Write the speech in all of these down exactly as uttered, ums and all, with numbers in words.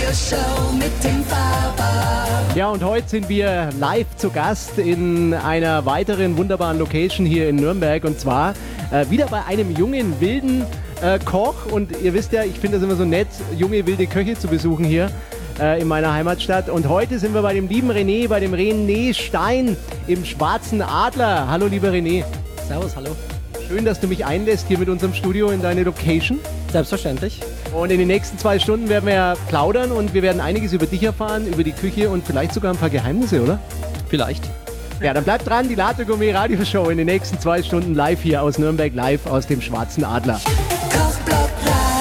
Radioshow mit dem Faber. Ja, und heute sind wir live zu Gast in einer weiteren wunderbaren Location hier in Nürnberg. Und zwar äh, wieder bei einem jungen, wilden äh, Koch. Und ihr wisst ja, ich finde das immer so nett, junge, wilde Köche zu besuchen hier äh, in meiner Heimatstadt. Und heute sind wir bei dem lieben René, bei dem René Stein im Schwarzen Adler. Hallo, lieber René. Servus, hallo. Schön, dass du mich einlässt hier mit unserem Studio in deine Location. Selbstverständlich. Und in den nächsten zwei Stunden werden wir ja plaudern und wir werden einiges über dich erfahren, über die Küche und vielleicht sogar ein paar Geheimnisse, oder? Vielleicht. Ja, dann bleibt dran, die Latte Gourmet Radioshow in den nächsten zwei Stunden live hier aus Nürnberg, live aus dem Schwarzen Adler. Kochblock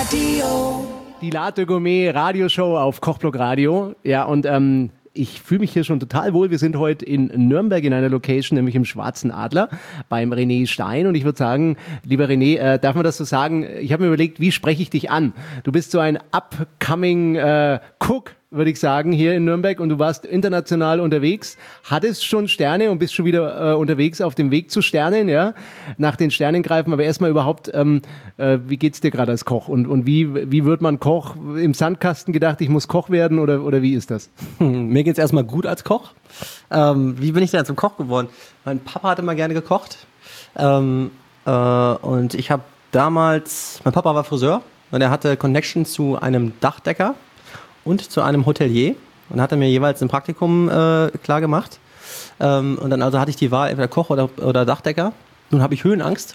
Radio. Die Latte Gourmet Radioshow auf Kochblock Radio. Ja, und ähm, ich fühle mich hier schon total wohl. Wir sind heute in Nürnberg in einer Location, nämlich im Schwarzen Adler beim René Stein. Und ich würde sagen, lieber René, äh, darf man das so sagen? Ich habe mir überlegt, wie spreche ich dich an? Du bist so ein upcoming äh, Cook, würde ich sagen, hier in Nürnberg, und du warst international unterwegs, hattest schon Sterne und bist schon wieder äh, unterwegs auf dem Weg zu Sternen, ja, nach den Sternen greifen, aber erstmal überhaupt, ähm, äh, wie geht's dir gerade als Koch und, und wie, wie wird man Koch? Im Sandkasten gedacht, ich muss Koch werden oder, oder wie ist das? Hm, mir geht's erstmal gut als Koch. Ähm, wie bin ich denn zum Koch geworden? Mein Papa hat immer gerne gekocht ähm, äh, und ich habe damals, mein Papa war Friseur und er hatte Connection zu einem Dachdecker und zu einem Hotelier und hat er mir jeweils ein Praktikum äh, klar gemacht. Ähm, und dann also hatte ich die Wahl, entweder Koch oder, oder Dachdecker. Nun habe ich Höhenangst.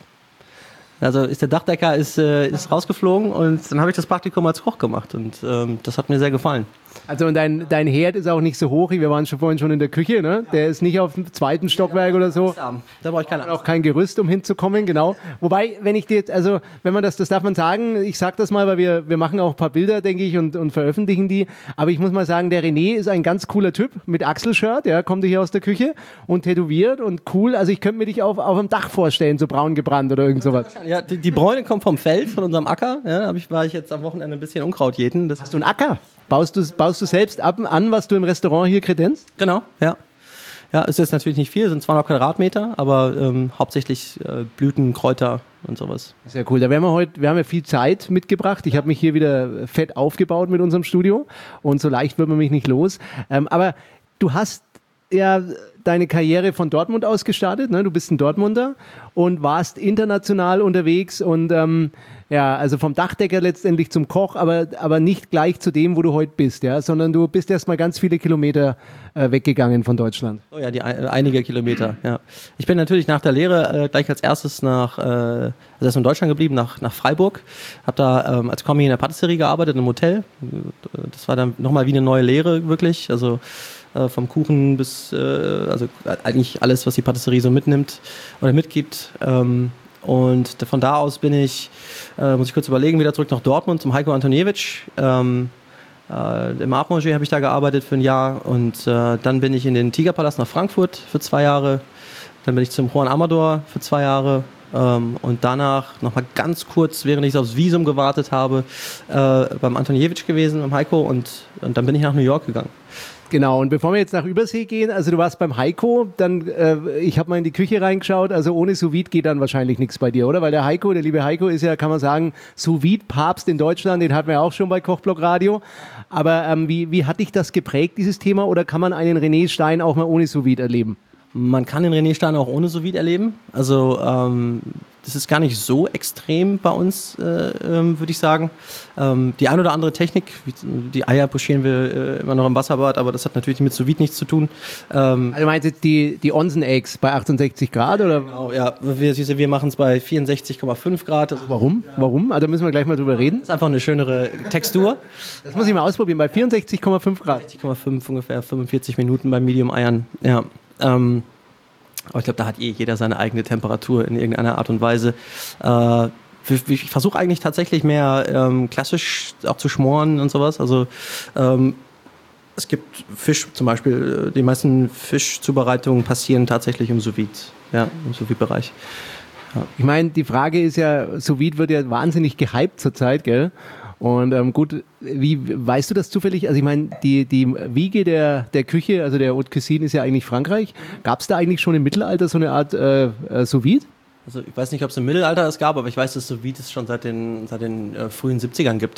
Also ist der Dachdecker ist, äh, ist rausgeflogen und dann habe ich das Praktikum als Koch gemacht und ähm, das hat mir sehr gefallen. Also und dein, dein Herd ist auch nicht so hoch, wir waren schon vorhin schon in der Küche, ne? Der ist nicht auf dem zweiten Stockwerk oder so. Da brauche ich keine Angst. Auch kein Gerüst, um hinzukommen, genau. Wobei, wenn ich dir jetzt, also wenn man das, das darf man sagen, ich sag das mal, weil wir, wir machen auch ein paar Bilder, denke ich, und, und veröffentlichen die. Aber ich muss mal sagen, der René ist ein ganz cooler Typ mit Achselshirt, ja, kommt hier aus der Küche und tätowiert und cool. Also ich könnte mir dich auf, auf dem Dach vorstellen, so braun gebrannt oder irgend sowas. Ja, die, die Bräune kommt vom Feld, von unserem Acker. Ja, hab ich, war ich jetzt am Wochenende ein bisschen Unkraut jäten. Das Hast du einen Acker? Baust du, baust du selbst ab und an, was du im Restaurant hier kredenzt? Genau, ja. Ja, ist jetzt natürlich nicht viel, sind zweihundert Quadratmeter, aber ähm, hauptsächlich äh, Blüten, Kräuter und sowas. Sehr cool. Da werden wir heute, wir haben ja viel Zeit mitgebracht. Ich habe mich hier wieder fett aufgebaut mit unserem Studio und so leicht wird man mich nicht los. Ähm, aber du hast ja deine Karriere von Dortmund aus gestartet, ne? Du bist ein Dortmunder und warst international unterwegs und ähm, ja, also vom Dachdecker letztendlich zum Koch, aber, aber nicht gleich zu dem, wo du heute bist, ja, sondern du bist erstmal ganz viele Kilometer äh, weggegangen von Deutschland. Oh ja, die ein, einige Kilometer, ja. Ich bin natürlich nach der Lehre äh, gleich als erstes nach, äh, also erst in Deutschland geblieben, nach, nach Freiburg, habe da ähm, als Kommi in der Patisserie gearbeitet, im Hotel. Das war dann nochmal wie eine neue Lehre, wirklich, also äh, vom Kuchen bis, äh, also eigentlich alles, was die Patisserie so mitnimmt oder mitgibt. Ähm, Und von da aus bin ich, äh, muss ich kurz überlegen, wieder zurück nach Dortmund zum Heiko Antoniewicz. Ähm, äh, Im Art Manger habe ich da gearbeitet für ein Jahr und äh, dann bin ich in den Tigerpalast nach Frankfurt für zwei Jahre. Dann bin ich zum Juan Amador für zwei Jahre ähm, und danach nochmal ganz kurz, während ich aufs Visum gewartet habe, äh, beim Antoniewicz gewesen, beim Heiko und, und dann bin ich nach New York gegangen. Genau, und bevor wir jetzt nach Übersee gehen, also du warst beim Heiko, dann, äh, ich habe mal in die Küche reingeschaut, also ohne Sous-Vide geht dann wahrscheinlich nichts bei dir, oder? Weil der Heiko, der liebe Heiko ist ja, kann man sagen, Sous-Vide-Papst in Deutschland, den hatten wir auch schon bei Kochblock Radio. Aber ähm, wie, wie hat dich das geprägt, dieses Thema, oder kann man einen René Stein auch mal ohne Sous-Vide erleben? Man kann den René Stein auch ohne Sous-Vide erleben, also ähm, das ist gar nicht so extrem bei uns, äh, ähm, würde ich sagen. Ähm, die ein oder andere Technik, die Eier pochieren wir äh, immer noch im Wasserbad, aber das hat natürlich mit Sous-Vide nichts zu tun. Ähm, also meinst du jetzt die, die Onsen-Eggs bei achtundsechzig Grad? Oder? Genau, ja. Wir, wir machen es bei vierundsechzig Komma fünf Grad. Warum? Warum? Also da müssen wir gleich mal drüber reden. Das ist einfach eine schönere Textur. Das muss ich mal ausprobieren, bei vierundsechzig Komma fünf Grad. vierundsechzig Komma fünf, ungefähr fünfundvierzig Minuten bei Medium-Eiern. Ja. Ähm, aber ich glaube, da hat eh jeder seine eigene Temperatur in irgendeiner Art und Weise. Äh, ich versuche eigentlich tatsächlich mehr ähm, klassisch auch zu schmoren und sowas. Also ähm, es gibt Fisch zum Beispiel, die meisten Fischzubereitungen passieren tatsächlich im Sous-Vide, ja, im Sous-Vide-Bereich. Ja. Ich meine, die Frage ist ja, Sous-Vide wird ja wahnsinnig gehypt zurzeit, gell? Und ähm, gut, wie weißt du das zufällig? Also ich meine, die, die Wiege der, der Küche, also der Haute Cuisine ist ja eigentlich Frankreich. Gab es da eigentlich schon im Mittelalter so eine Art äh, äh, Sous-Vide? Also ich weiß nicht, ob es im Mittelalter es gab, aber ich weiß, dass Sous-Vide es schon seit den, seit den äh, frühen siebzigern gibt.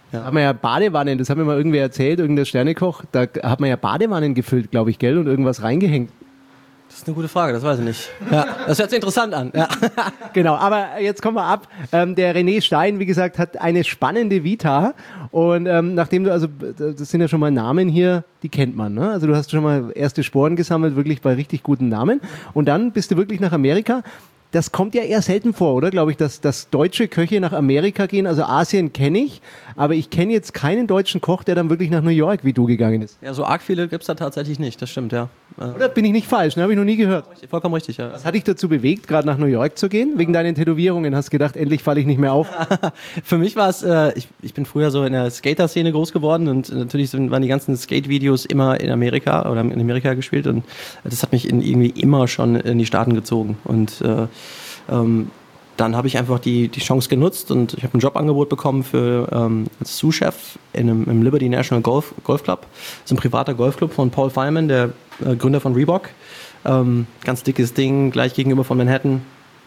Ja. Da hat man ja Badewannen, das hat mir mal irgendwer erzählt, irgendein Sternekoch, da hat man ja Badewannen gefüllt, glaube ich, gell, und irgendwas reingehängt. Das ist eine gute Frage, das weiß ich nicht. Ja, das hört sich interessant an. Ja. Genau, aber jetzt kommen wir ab. Ähm, der René Stein, wie gesagt, hat eine spannende Vita und ähm, nachdem du, also das sind ja schon mal Namen hier, die kennt man, ne? Also du hast schon mal erste Sporen gesammelt, wirklich bei richtig guten Namen und dann bist du wirklich nach Amerika. Das kommt ja eher selten vor, oder? Glaube ich, dass, dass deutsche Köche nach Amerika gehen. Also Asien kenne ich, aber ich kenne jetzt keinen deutschen Koch, der dann wirklich nach New York wie du gegangen ist. Ja, so arg viele gibt es da tatsächlich nicht, das stimmt, ja. Oder bin ich nicht falsch? Ne? Habe ich noch nie gehört. Vollkommen richtig, ja. Was hat dich dazu bewegt, gerade nach New York zu gehen? Wegen deinen Tätowierungen? Hast gedacht, endlich falle ich nicht mehr auf? Für mich war es, äh, ich, ich bin früher so in der Skater-Szene groß geworden und natürlich sind, waren die ganzen Skate-Videos immer in Amerika oder in Amerika gespielt und das hat mich in, irgendwie immer schon in die Staaten gezogen und äh, ähm, dann habe ich einfach die, die Chance genutzt und ich habe ein Jobangebot bekommen für ähm, als Sous-Chef in einem, im Liberty National Golf, Golf Club. Das ist ein privater Golfclub von Paul Feynman, der äh, Gründer von Reebok. Ähm, ganz dickes Ding, gleich gegenüber von Manhattan.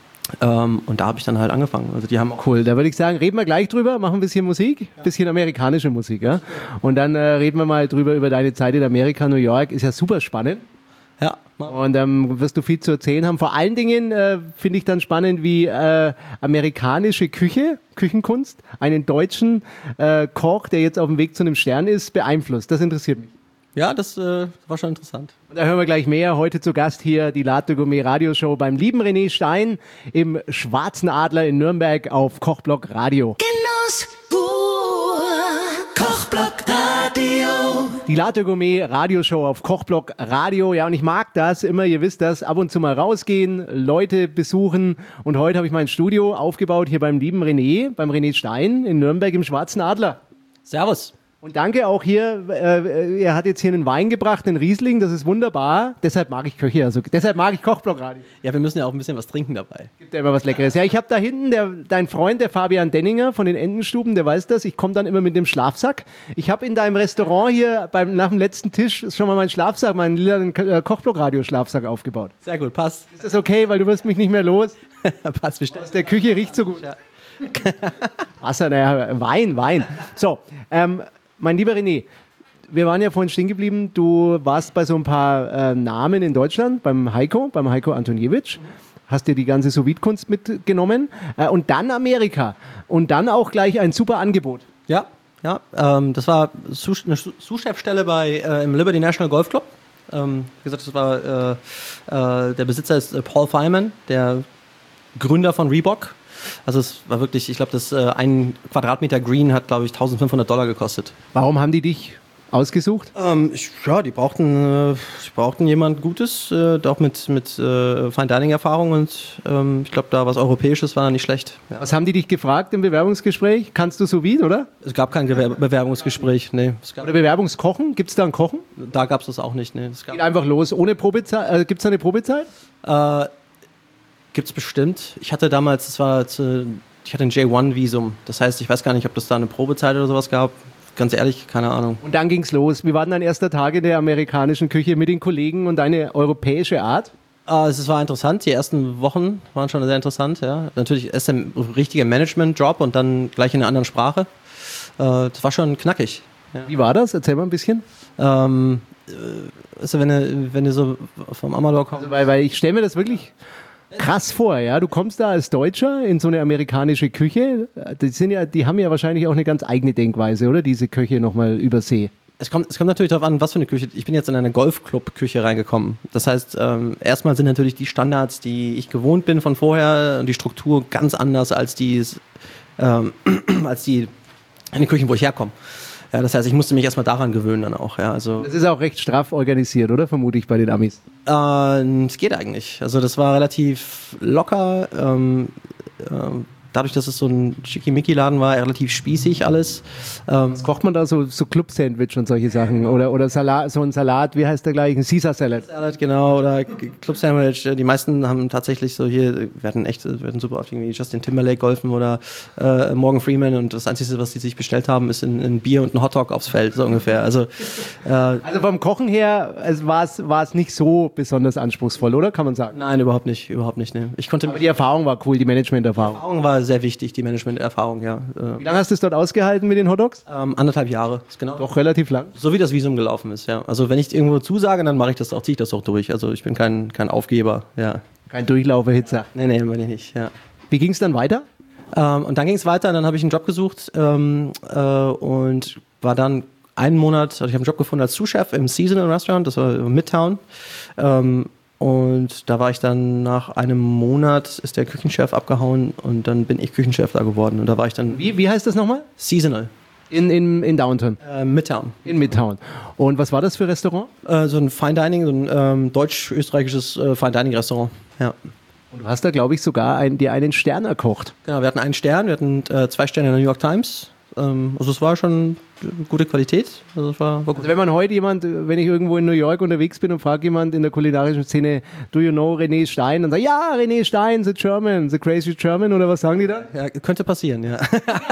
Ähm, und da habe ich dann halt angefangen. Also die haben auch Cool, da würde ich sagen, reden wir gleich drüber, machen ein bisschen Musik, ein bisschen amerikanische Musik. Ja? Und dann äh, reden wir mal drüber über deine Zeit in Amerika, New York, ist ja super spannend. ja, Und ähm, wirst du viel zu erzählen haben. Vor allen Dingen äh, finde ich dann spannend, wie äh, amerikanische Küche, Küchenkunst, einen deutschen äh, Koch, der jetzt auf dem Weg zu einem Stern ist, beeinflusst. Das interessiert mich. ja, das äh, war schon interessant. Und da hören wir gleich mehr. Heute zu Gast hier die Latte Gourmet Radioshow beim lieben René Stein im Schwarzen Adler in Nürnberg auf Kochblock Radio. Genuss pur. Kochblock Radio. Die Latte Gourmet Radioshow auf Kochblock Radio. Ja, und ich mag das immer, ihr wisst das, ab und zu mal rausgehen, Leute besuchen. Und heute habe ich mein Studio aufgebaut hier beim lieben René, beim René Stein in Nürnberg im Schwarzen Adler. Servus. Und danke auch hier, äh, er hat jetzt hier einen Wein gebracht, einen Riesling, das ist wunderbar. Deshalb mag ich Köche, also deshalb mag ich Kochblock Radio. Ja, wir müssen ja auch ein bisschen was trinken dabei. Gibt ja immer was Leckeres. Ja, ich habe da hinten, der, dein Freund, der Fabian Denninger von den Entenstuben, der weiß das, ich komme dann immer mit dem Schlafsack. Ich habe in deinem Restaurant hier beim, nach dem letzten Tisch schon mal meinen Schlafsack, meinen lilanen äh, Kochblock Radio Schlafsack aufgebaut. Sehr gut, passt. Ist das okay, weil du wirst mich nicht mehr los? passt bestimmt. Aus der Küche riecht so gut. Wasser, naja, Wein, Wein. So, ähm, mein lieber René, wir waren ja vorhin stehen geblieben, du warst bei so ein paar äh, Namen in Deutschland, beim Heiko, beim Heiko Antoniewicz, hast dir die ganze Sous-Vide-Kunst mitgenommen äh, und dann Amerika und dann auch gleich ein super Angebot. Ja, ja, ähm, das war Sous- eine Sous-Chef-Stelle bei äh, im Liberty National Golf Club. Ähm, wie gesagt, das war äh, äh, der Besitzer ist äh, Paul Feynman, der Gründer von Reebok. Also es war wirklich, ich glaube, das äh, ein Quadratmeter Green hat, glaube ich, eintausendfünfhundert Dollar gekostet. Warum haben die dich ausgesucht? Ähm, ich, ja, die brauchten, äh, die brauchten jemand Gutes, äh, auch mit, mit äh, Fine Dining Erfahrung und ähm, ich glaube, da was Europäisches war da nicht schlecht. Ja. Was haben die dich gefragt im Bewerbungsgespräch? Kannst du Sous-Vide, oder? Es gab kein Gewer- Bewerbungsgespräch, nee. Es gab, Oder Bewerbungskochen? Gibt es da ein Kochen? da gab es das auch nicht, nee. Es gab, Geht einfach los, ohne Probezeit? Äh, Gibt es da eine Probezeit? Äh, gibt's bestimmt. Ich hatte damals, das war, zu, ich hatte ein J eins Visum. Das heißt, ich weiß gar nicht, ob das da eine Probezeit oder sowas gab. Ganz ehrlich, keine Ahnung. Und dann ging's los. Wie war denn dein erster Tag in der amerikanischen Küche mit den Kollegen und deine europäische Art? Äh, es war interessant. Die ersten Wochen waren schon sehr interessant. Ja. Natürlich erst ein richtiger Management-Job und dann gleich in einer anderen Sprache. Äh, das war schon knackig. Ja. Wie war das? Erzähl mal ein bisschen. Ähm, äh, also wenn du, wenn du so vom Amador kommst. Also, weil, weil ich stelle mir das wirklich krass vor, ja. Du kommst da als Deutscher in so eine amerikanische Küche. Die sind ja, die haben ja wahrscheinlich auch eine ganz eigene Denkweise, oder? Diese Köche nochmal über See. Es kommt, es kommt natürlich darauf an, was für eine Küche. Ich bin jetzt in eine Golfclub-Küche reingekommen. Das heißt, ähm, erstmal sind natürlich die Standards, die ich gewohnt bin von vorher, und die Struktur ganz anders als die, ähm, als die in den Küchen, wo ich herkomme. Ja, das heißt, ich musste mich erstmal daran gewöhnen dann auch. Ja, also Das ist auch recht straff organisiert, oder? Vermute ich bei den Amis. äh, es geht eigentlich. Also das war relativ locker. Ähm, ähm, dadurch, dass es so ein Schickimicki-Laden war, relativ spießig alles. Ähm, Kocht man da so, so Club-Sandwich und solche Sachen? Oder, oder Salat, so ein Salat, wie heißt der gleich? Ein Caesar Salad. Salad, genau, oder Club Sandwich. Die meisten haben tatsächlich so hier, wir hatten echt, wir hatten super oft irgendwie Justin Timberlake golfen oder äh, Morgan Freeman und das Einzige, was die sich bestellt haben, ist ein, ein Bier und ein Hotdog aufs Feld, so ungefähr. Also, äh, Also vom Kochen her es war es war es nicht so besonders anspruchsvoll, oder? Kann man sagen. nein, überhaupt nicht, überhaupt nicht. Ne. Ich konnte Aber die Erfahrung war cool, die Management-Erfahrung. Erfahrung war Fall sehr wichtig, die Management-Erfahrung, ja. Wie lange hast du es dort ausgehalten mit den Hotdogs? Ähm, anderthalb Jahre, ist genau. Doch relativ lang. So wie das Visum gelaufen ist, ja. Also wenn ich irgendwo zusage, dann mache ich das auch, ziehe ich das auch durch. Also ich bin kein, kein Aufgeber, ja. Kein Durchlauferhitzer. Nee, nee, bin ich nicht, ja. Wie ging es dann weiter? Ähm, und dann ging es weiter, dann habe ich einen Job gesucht ähm, äh, und war dann einen Monat, also ich habe einen Job gefunden als Sous-Chef im Seasonal Restaurant, das war Midtown. Ähm, und da war ich dann nach einem Monat, ist der Küchenchef abgehauen und dann bin ich Küchenchef da geworden. Und da war ich dann... Wie, wie heißt das nochmal? Seasonal. In, in, in Downtown? Äh, Midtown. In Midtown. Und was war das für ein Restaurant? Äh, so ein Fine Dining, so ein ähm, deutsch-österreichisches äh, Fine Dining Restaurant, ja. Und du hast da, glaube ich, sogar ein, dir einen Stern erkocht. Genau, wir hatten einen Stern, wir hatten äh, zwei Sterne in der New York Times. Ähm, also es war schon gute Qualität. Also, es war, war gut. Also wenn man heute jemand, wenn ich irgendwo in New York unterwegs bin und frage jemand in der kulinarischen Szene, do you know René Stein? Dann sagt, ja, René Stein, the German, the crazy German, oder was sagen die da? Ja, könnte passieren, ja.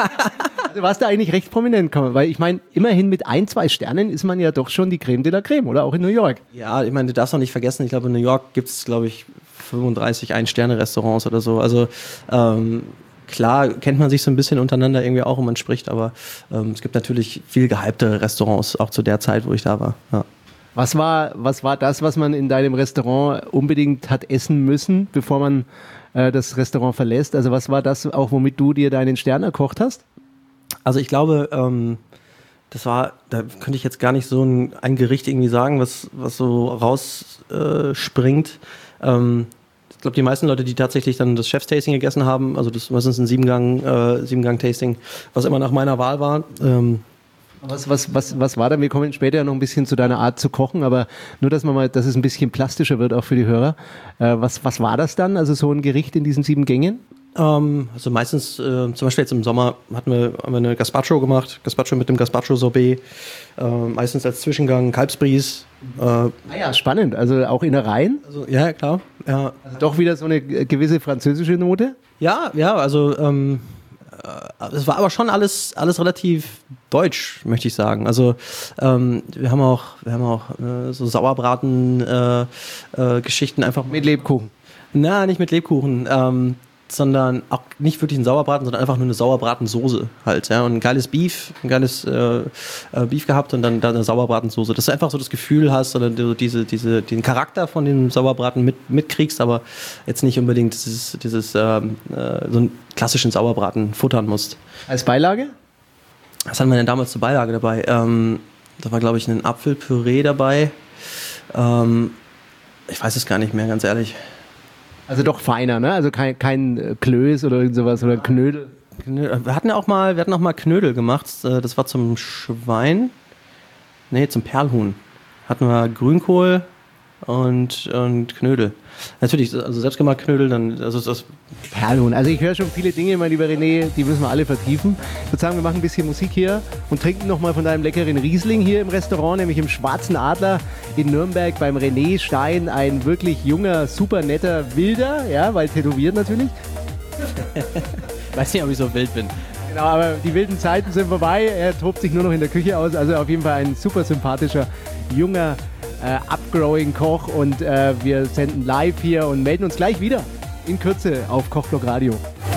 Du warst da eigentlich recht prominent, kann man, weil ich meine, immerhin mit ein, zwei Sternen ist man ja doch schon die Creme de la Creme, oder? Auch in New York. Ja, ich meine, du darfst noch nicht vergessen, ich glaube, in New York gibt es, glaube ich, fünfunddreißig Ein-Sterne-Restaurants oder so. Also ähm, klar kennt man sich so ein bisschen untereinander irgendwie auch und man spricht, aber ähm, es gibt natürlich viel gehyptere Restaurants, auch zu der Zeit, wo ich da war. Ja. Was war, was war das, was man in deinem Restaurant unbedingt hat essen müssen, bevor man äh, das Restaurant verlässt? Also was war das auch, womit du dir deinen Stern erkocht hast? Also ich glaube, ähm, das war, da könnte ich jetzt gar nicht so ein, ein Gericht irgendwie sagen, was, was so rausspringt. Äh, ähm, ich glaube, die meisten Leute, die tatsächlich dann das Chef's-Tasting gegessen haben, also das meistens ein Siebengang, äh, Siebengang-Tasting, was immer nach meiner Wahl war. Ähm, Was, was, was, was war da? Wir kommen später ja noch ein bisschen zu deiner Art zu kochen, aber nur, dass man mal, dass es ein bisschen plastischer wird, auch für die Hörer. Äh, was, was war das dann? Also so ein Gericht in diesen sieben Gängen? Ähm, also meistens, äh, zum Beispiel jetzt im Sommer hatten wir, haben wir eine Gazpacho gemacht, Gazpacho mit dem Gazpacho-Sorbet, äh, meistens als Zwischengang Kalbsbries. Äh, Ah ja, spannend. Also auch Innereien? also, ja, klar. Ja, Also doch wieder so eine gewisse französische Note? ja, ja also ähm, äh, es war aber schon alles, alles relativ deutsch, möchte ich sagen. Also ähm, wir haben auch, wir haben auch äh, so Sauerbraten-Geschichten äh, äh, einfach Mit Lebkuchen. Na, nicht mit Lebkuchen, ähm, sondern auch nicht wirklich ein Sauerbraten, sondern einfach nur eine Sauerbratensoße halt, ja, und ein geiles Beef, ein geiles äh, äh, Beef gehabt und dann, dann eine Sauerbratensoße, dass du einfach so das Gefühl hast oder du diese, diese, den Charakter von dem Sauerbraten mit, mitkriegst, aber jetzt nicht unbedingt dieses, dieses ähm, äh, so einen klassischen Sauerbraten futtern musst. Als Beilage? Was hatten wir denn damals zur Beilage dabei? Ähm, da war, glaube ich, ein Apfelpüree dabei. Ähm, ich weiß es gar nicht mehr, ganz ehrlich. Also doch feiner, ne? Also kein, kein Klöß oder irgend sowas oder Knödel. Knödel. Wir hatten ja auch mal, wir hatten auch mal Knödel gemacht. Das war zum Schwein. Nee, zum Perlhuhn. Hatten wir Grünkohl und, und Knödel. Natürlich, also selbstgemacht Knödel, dann, also das. Perlhuhn. Also ich höre schon viele Dinge, mein lieber René, die müssen wir alle vertiefen. Ich würde sagen, wir machen ein bisschen Musik hier und trinken nochmal von deinem leckeren Riesling hier im Restaurant, nämlich im Schwarzen Adler in Nürnberg beim René Stein. Ein wirklich junger, super netter Wilder, ja, weil tätowiert natürlich. Weiß nicht, ob ich so wild bin. Genau, aber die wilden Zeiten sind vorbei. Er tobt sich nur noch in der Küche aus. Also auf jeden Fall ein super sympathischer, junger, äh, upgrowing Koch. Und äh, wir senden live hier und melden uns gleich wieder in Kürze auf Kochblock Radio.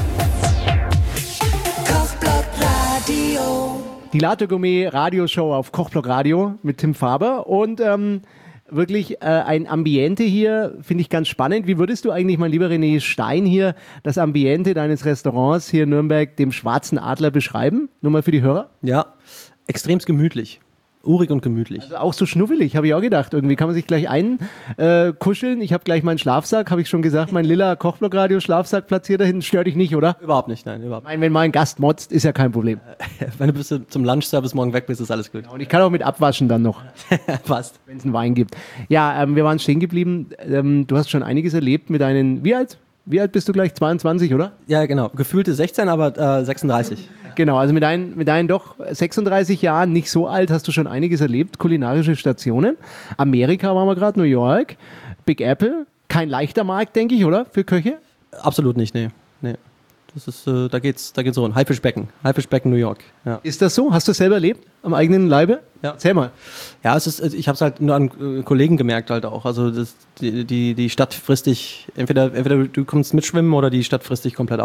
Kochblock Radio. Die Latte Gourmet Radioshow auf Kochblock Radio mit Tim Faber. Und ähm, wirklich äh, ein Ambiente hier, finde ich ganz spannend. Wie würdest du eigentlich, mein lieber René Stein, hier das Ambiente deines Restaurants hier in Nürnberg, dem Schwarzen Adler, beschreiben? Nur mal für die Hörer. Ja, extremst gemütlich. Urig und gemütlich. Also auch so schnuffelig, habe ich auch gedacht. Irgendwie kann man sich gleich einkuscheln. Äh, ich habe gleich meinen Schlafsack, habe ich schon gesagt, mein lila Kochblock-Radio-Schlafsack platziert da hinten. Stört dich nicht, oder? Überhaupt nicht, nein, überhaupt Ich meine, wenn mal ein Gast motzt, ist ja kein Problem. nicht. Wenn du bis zum Lunchservice morgen weg bist, ist alles gut. Und ich kann auch mit abwaschen dann noch, Passt. wenn es einen Wein gibt. Ja, ähm, wir waren stehen geblieben. Ähm, du hast schon einiges erlebt mit deinen, wie alt? Wie alt bist du gleich? zweiundzwanzig, oder? Ja, genau. Gefühlte sechzehn, aber äh, sechsunddreißig. Genau, also mit deinen, mit deinen doch sechsunddreißig Jahren, nicht so alt, hast du schon einiges erlebt, kulinarische Stationen. Amerika waren wir gerade, New York, Big Apple, kein leichter Markt, denke ich, oder? Für Köche? Absolut nicht, nee. nee. Das ist, äh, da geht's, da geht's so. Ein Haifischbecken. Haifischbecken New York. Ja. Ist das so? Hast du es selber erlebt? Am eigenen Leibe? Ja. Erzähl mal. Ja, es ist, ich habe es halt nur an äh, Kollegen gemerkt halt auch. Also das, die, die, die Stadt frisst dich, entweder, entweder du kommst mitschwimmen oder die Stadt frisst dich komplett auf.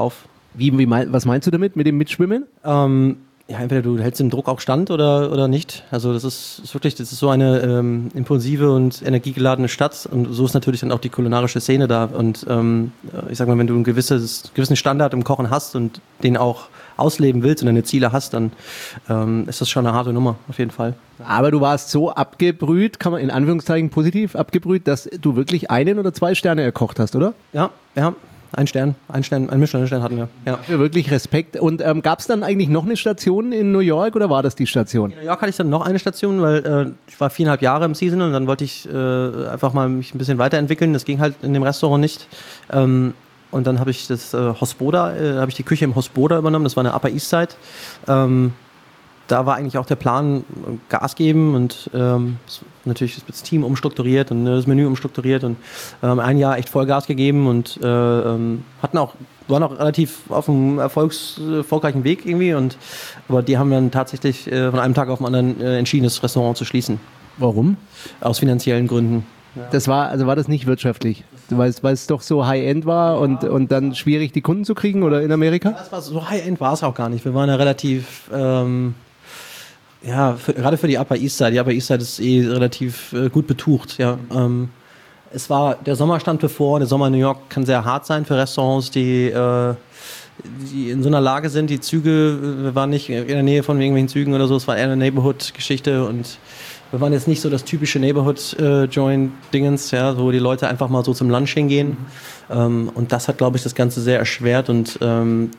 Wie, wie mein, was meinst du damit, mit dem Mitschwimmen? Ähm, ja, entweder du hältst den Druck auch stand oder, oder nicht. Also das ist, ist wirklich, das ist so eine ähm, impulsive und energiegeladene Stadt und so ist natürlich dann auch die kulinarische Szene da. Und ähm, ich sag mal, wenn du einen gewisses, gewissen Standard im Kochen hast und den auch ausleben willst und deine Ziele hast, dann ähm, ist das schon eine harte Nummer, auf jeden Fall. Aber du warst so abgebrüht, kann man in Anführungszeichen positiv abgebrüht, dass du wirklich einen oder zwei Sterne erkocht hast, oder? Ja, ja. Ein Stern, ein Stern, ein Michelin-Stern hatten wir. Ja. Für wirklich Respekt. Und ähm, gab es dann eigentlich noch eine Station in New York oder war das die Station? In New York hatte ich dann noch eine Station, weil äh, ich war viereinhalb Jahre im Season und dann wollte ich äh, einfach mal mich ein bisschen weiterentwickeln. Das ging halt in dem Restaurant nicht. Ähm, und dann habe ich das äh, Hospoda, äh, habe ich die Küche im Hospoda übernommen. Das war eine Upper East Side. Ähm, da war eigentlich auch der Plan, Gas geben und ähm, natürlich das Team umstrukturiert und das Menü umstrukturiert und ähm, ein Jahr echt Vollgas gegeben und äh, ähm, hatten auch, waren auch relativ auf einem erfolgs, erfolgreichen Weg irgendwie und aber die haben dann tatsächlich äh, von einem Tag auf den anderen äh, entschieden, das Restaurant zu schließen. Warum? Aus finanziellen Gründen. Das war, also war das nicht wirtschaftlich? Weil es, weil es doch so High-End war und, und dann schwierig die Kunden zu kriegen oder in Amerika? Das war so High-End war es auch gar nicht. Wir waren ja relativ ähm, ja, für, gerade für die Upper East Side. Die Upper East Side ist eh relativ äh, gut betucht. Ja. Ähm, es war, der Sommer stand bevor. Der Sommer in New York kann sehr hart sein für Restaurants, die, äh, die in so einer Lage sind. Die Züge, wir waren nicht in der Nähe von irgendwelchen Zügen oder so. Es war eher eine Neighborhood-Geschichte und wir waren jetzt nicht so das typische Neighborhood-Joint-Dingens, ja, wo die Leute einfach mal so zum Lunch hingehen. Mhm. Ähm, und das hat, glaube ich, das Ganze sehr erschwert und ähm,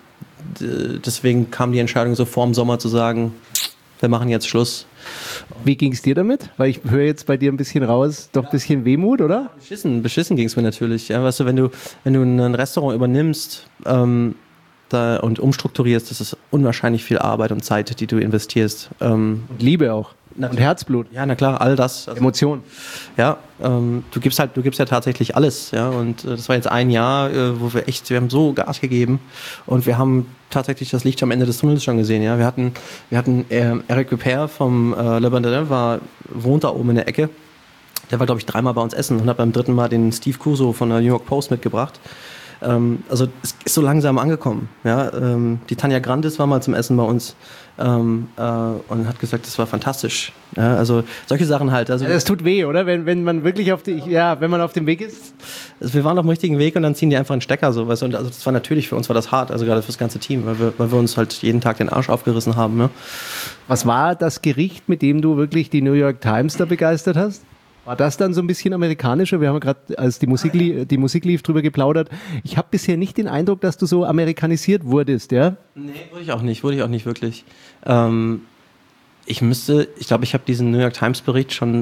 d- deswegen kam die Entscheidung so vor dem Sommer zu sagen, wir machen jetzt Schluss. Wie ging es dir damit? Weil ich höre jetzt bei dir ein bisschen raus, doch ein bisschen Wehmut, oder? Beschissen, beschissen ging es mir natürlich. Ja, weißt du, wenn du, wenn du ein Restaurant übernimmst ähm, da, und umstrukturierst, das ist unwahrscheinlich viel Arbeit und Zeit, die du investierst. Ähm, Und Liebe auch. Und Herzblut. Ja, na klar, all das. Also, Emotionen. ja, ähm, du gibst halt, du gibst ja tatsächlich alles, ja. Und äh, das war jetzt ein Jahr, äh, wo wir echt, wir haben so Gas gegeben und wir haben tatsächlich das Licht am Ende des Tunnels schon gesehen, ja. Wir hatten, wir hatten äh, Eric Ripper vom äh, Le Bandin, war wohnt da oben in der Ecke. Der war, glaube ich, dreimal bei uns essen und hat beim dritten Mal den Steve Kuso von der New York Post mitgebracht. Ähm, also es ist so langsam angekommen. Ja? Ähm, die Tanja Grandis war mal zum Essen bei uns ähm, äh, und hat gesagt, das war fantastisch. Ja? Also solche Sachen halt. Also, Ja, das tut weh, oder? Wenn, wenn man wirklich auf die, ja, wenn man auf dem Weg ist. also wir waren auf dem richtigen Weg und dann ziehen die einfach einen Stecker. So, weißt du? Und also das war natürlich, für uns war das hart, also gerade für das ganze Team, weil wir, weil wir uns halt jeden Tag den Arsch aufgerissen haben. Ne? Was war das Gericht, mit dem du wirklich die New York Times da begeistert hast? War das dann so ein bisschen amerikanischer? Wir haben ja gerade, als die Musik, li- die Musik lief, drüber geplaudert. Ich habe bisher nicht den Eindruck, dass du so amerikanisiert wurdest, ja? Nee, wurde ich auch nicht, wurde ich auch nicht wirklich. Ähm, ich müsste, ich glaube, ich habe diesen New York Times Bericht schon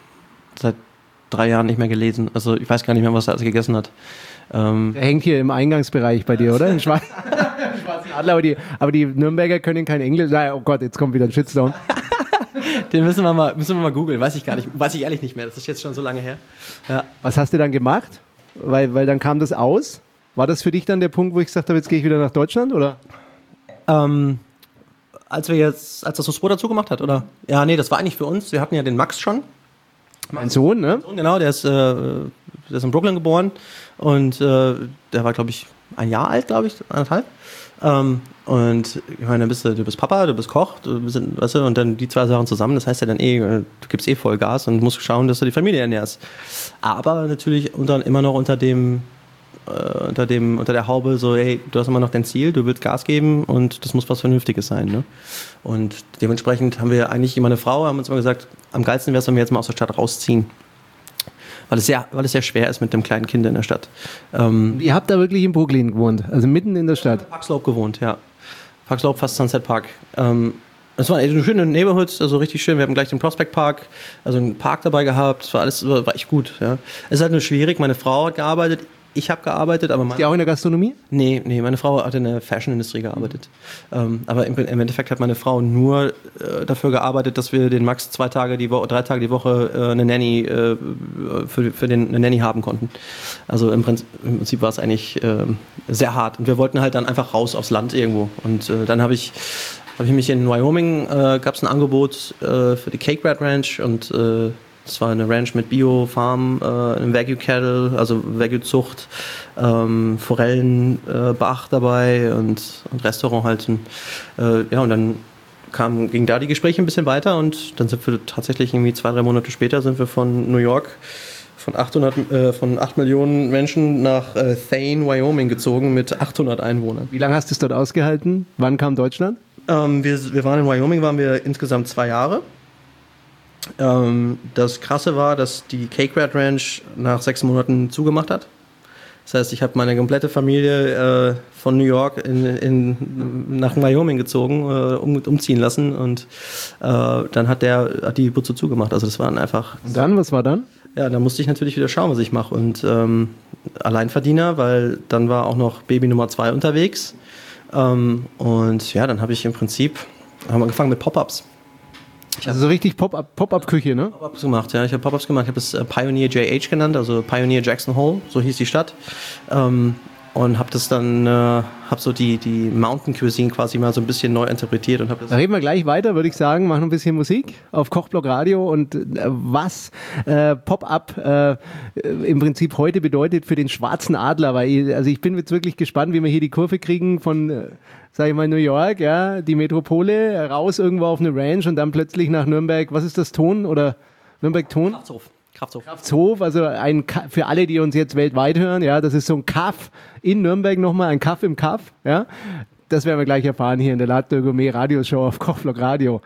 seit drei Jahren nicht mehr gelesen. Also ich weiß gar nicht mehr, was er alles gegessen hat. Ähm, Der hängt hier im Eingangsbereich bei dir, oder? Im Schwarzen Adler, aber die, aber die Nürnberger können kein Englisch. Nein, oh Gott, jetzt kommt wieder ein Shitstorm. den müssen wir mal, müssen wir mal googeln, weiß ich gar nicht, weiß ich ehrlich nicht mehr. Das ist jetzt schon so lange her. Ja. Was hast du dann gemacht? Weil, weil dann kam das aus. War das für dich dann der Punkt, wo ich gesagt habe, jetzt gehe ich wieder nach Deutschland, oder? Ähm, als wir jetzt, als das Hospoda zugemacht hat, oder? Ja, nee, das war eigentlich für uns. Wir hatten ja den Max schon. Mein Sohn, ne? Genau, der ist, äh, der ist in Brooklyn geboren und äh, der war, glaube ich, ein Jahr alt, glaube ich, anderthalb. Ähm, und ich meine, dann bist du, du bist Papa, du bist Koch, du bist, weißt du, und dann die zwei Sachen zusammen, das heißt ja dann eh, du gibst eh voll Gas und musst schauen, dass du die Familie ernährst. Aber natürlich unter, immer noch unter dem, äh, unter dem, unter der Haube so, hey, du hast immer noch dein Ziel, du willst Gas geben und das muss was Vernünftiges sein, ne? Und dementsprechend haben wir eigentlich immer eine Frau, haben uns immer gesagt, am geilsten wäre es, wenn wir jetzt mal aus der Stadt rausziehen. Weil es, sehr, weil es sehr schwer ist mit dem kleinen Kind in der Stadt. Ähm, Ihr habt da wirklich in Brooklyn gewohnt, also mitten in der Stadt. Park Slope gewohnt, ja. Park Slope, fast Sunset Park. Ähm, es war eine schöne Neighborhood, also richtig schön. Wir haben gleich den Prospect Park, also einen Park dabei gehabt. Es war alles, war echt gut. Ja. Es ist halt nur schwierig. Meine Frau hat gearbeitet, ich habe gearbeitet, aber Ist die auch in der Gastronomie? Nee, nee, meine Frau hat in der Fashion-Industrie gearbeitet. Ähm, aber im, im Endeffekt hat meine Frau nur äh, dafür gearbeitet, dass wir den Max zwei Tage die Woche, drei Tage die Woche äh, eine Nanny äh, für, für den eine Nanny haben konnten. Also im Prinzip, im Prinzip war es eigentlich äh, sehr hart. Und wir wollten halt dann einfach raus aufs Land irgendwo. Und äh, dann habe ich habe ich mich in Wyoming äh, gab es ein Angebot äh, für die Cake Rat Ranch und äh, das war eine Ranch mit Bio-Farm, äh, einem Wagyu-Cattle, also Wagyu-Zucht. ähm, Forellenbach äh, dabei und, und Restaurant halt. Und, äh, ja, und dann kam, ging da die Gespräche ein bisschen weiter und dann sind wir tatsächlich irgendwie zwei, drei Monate später sind wir von New York von achthundert, äh, von acht Millionen Menschen nach äh, Thane, Wyoming gezogen mit achthundert Einwohnern. Wie lange hast du es dort ausgehalten? Wann kam Deutschland? Ähm, wir, wir waren in Wyoming, waren wir insgesamt zwei Jahre. Ähm, das Krasse war, dass die Cake Rat Ranch nach sechs Monaten zugemacht hat. Das heißt, ich habe meine komplette Familie äh, von New York in, in, nach Wyoming gezogen, äh, um, umziehen lassen und äh, dann hat der hat die Butze zugemacht. Also das waren einfach... Und dann, was war dann? Ja, dann musste ich natürlich wieder schauen, was ich mache. Und ähm, Alleinverdiener, weil dann war auch noch Baby Nummer zwei unterwegs. Ähm, und ja, dann habe ich im Prinzip haben wir angefangen mit Pop-Ups. Also so richtig Pop-up, Pop-up-Küche, ne? Pop-Ups gemacht, ja. Ich habe Pop-Ups gemacht. Ich habe es äh, Pioneer J H genannt, also Pioneer Jackson Hole, so hieß die Stadt. Ähm, und habe das dann, äh, habe so die, die Mountain Cuisine quasi mal so ein bisschen neu interpretiert und habe das. Da reden wir gleich weiter, würde ich sagen. Machen ein bisschen Musik auf Kochblock Radio und äh, was äh, Pop-up äh, im Prinzip heute bedeutet für den Schwarzen Adler. Weil ich, also ich bin jetzt wirklich gespannt, wie wir hier die Kurve kriegen von, äh, sag ich mal, New York, ja, die Metropole, raus irgendwo auf eine Ranch und dann plötzlich nach Nürnberg. Was ist das, Ton oder Nürnberg-Ton? Kraftshof. Kraftshof. Kraftshof, also ein Ka- für alle, die uns jetzt weltweit hören, ja, das ist so ein Kaff in Nürnberg nochmal, ein Kaff im Kaff, ja. Das werden wir gleich erfahren hier in der Latte Gourmet Radioshow auf Kochblock Radio.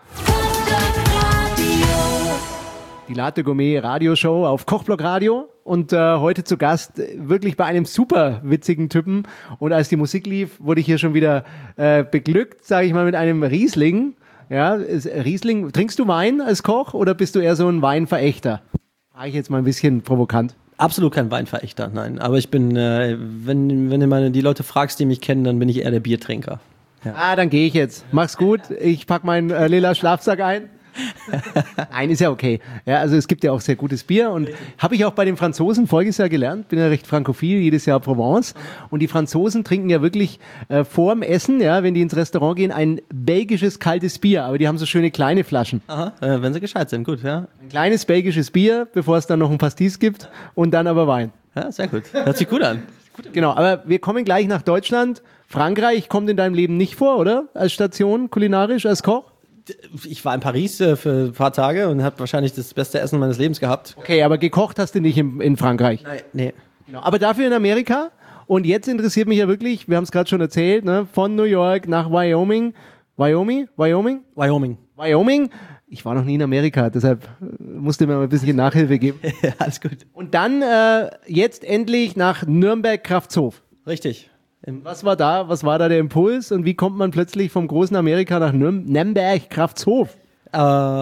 Die Latte Gourmet Radioshow auf Kochblock Radio und äh, heute zu Gast äh, wirklich bei einem super witzigen Typen und als die Musik lief, wurde ich hier schon wieder äh, beglückt, sage ich mal, mit einem Riesling. Ja, ist, Riesling, trinkst du Wein als Koch oder bist du eher so ein Weinverächter? Frage ich jetzt mal ein bisschen provokant. Absolut kein Weinverächter, nein. Aber ich bin, äh, wenn, wenn du meine, die Leute fragst, die mich kennen, dann bin ich eher der Biertrinker. Ja. Ah, dann gehe ich jetzt. Mach's gut. Ich pack meinen äh, lila Schlafsack ein. Nein, ist ja okay. Ja, also es gibt ja auch sehr gutes Bier und habe ich auch bei den Franzosen voriges Jahr gelernt, bin ja recht frankophil, jedes Jahr Provence und die Franzosen trinken ja wirklich äh, vorm Essen, ja, wenn die ins Restaurant gehen, ein belgisches kaltes Bier, aber die haben so schöne kleine Flaschen. Aha, äh, wenn sie gescheit sind, gut, ja. Ein kleines belgisches Bier, bevor es dann noch ein Pastis gibt und dann aber Wein. Ja, sehr gut. Hört sich gut an. Genau, aber wir kommen gleich nach Deutschland. Frankreich kommt in deinem Leben nicht vor, oder? Als Station, kulinarisch, als Koch? Ich war in Paris äh, für ein paar Tage und habe wahrscheinlich das beste Essen meines Lebens gehabt. Okay, aber gekocht hast du nicht in, in Frankreich? Nein, nee. Genau. Aber dafür in Amerika. Und jetzt interessiert mich ja wirklich, wir haben es gerade schon erzählt, ne, von New York nach Wyoming. Wyoming? Wyoming? Wyoming. Wyoming. Ich war noch nie in Amerika, deshalb musste mir mal ein bisschen Nachhilfe geben. Ja, alles gut. Und dann äh, jetzt endlich nach Nürnberg-Kraftshof. Richtig. Was war da? Was war da der Impuls und wie kommt man plötzlich vom großen Amerika nach Nürnberg-Kraftshof? Äh,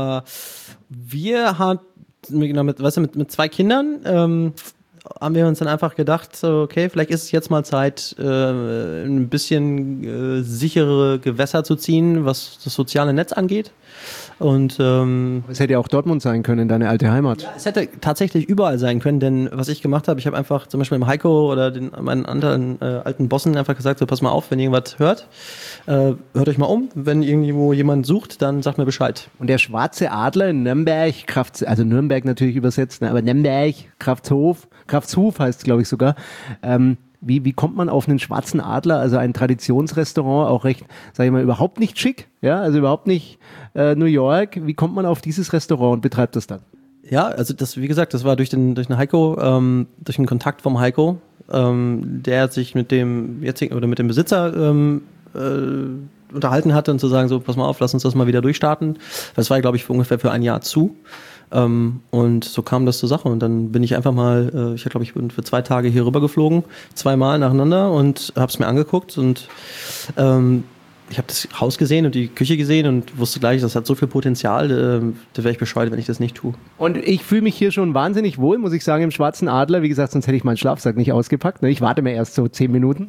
wir haben genau, mit, weißt du, mit, mit zwei Kindern ähm, haben wir uns dann einfach gedacht, so, okay, vielleicht ist es jetzt mal Zeit, äh, ein bisschen äh, sichere Gewässer zu ziehen, was das soziale Netz angeht. Und ähm, es hätte ja auch Dortmund sein können, deine alte Heimat. Ja, es hätte tatsächlich überall sein können, denn was ich gemacht habe, ich habe einfach zum Beispiel im Heiko oder den, meinen anderen äh, alten Bossen einfach gesagt, so pass mal auf, wenn ihr irgendwas hört, äh, hört euch mal um. Wenn irgendwo jemand sucht, dann sagt mir Bescheid. Und der Schwarze Adler in Nürnberg, Kraft, also Nürnberg natürlich übersetzt, ne, aber Nürnberg, Kraftshof, Kraftshof heißt es, glaube ich, sogar. Ähm, Wie, wie kommt man auf einen Schwarzen Adler, also ein Traditionsrestaurant, auch recht, sage ich mal, überhaupt nicht schick, ja, also überhaupt nicht äh, New York. Wie kommt man auf dieses Restaurant und betreibt das dann? Ja, also das, wie gesagt, das war durch den durch den Heiko, ähm, durch den Kontakt vom Heiko, ähm, der sich mit dem jetzigen oder mit dem Besitzer ähm, äh, unterhalten hatte und zu sagen, so, pass mal auf, lass uns das mal wieder durchstarten. Das war, glaube ich, für ungefähr für ein Jahr zu. Ähm, und so kam das zur Sache und dann bin ich einfach mal, äh, ich glaube, ich bin für zwei Tage hier rüber geflogen, zweimal nacheinander und habe es mir angeguckt und ähm, ich habe das Haus gesehen und die Küche gesehen und wusste gleich, das hat so viel Potenzial, äh, da wäre ich bescheuert, wenn ich das nicht tue. Und ich fühle mich hier schon wahnsinnig wohl, muss ich sagen, im Schwarzen Adler. Wie gesagt, sonst hätte ich meinen Schlafsack nicht ausgepackt. Ne? Ich warte mir erst so zehn Minuten.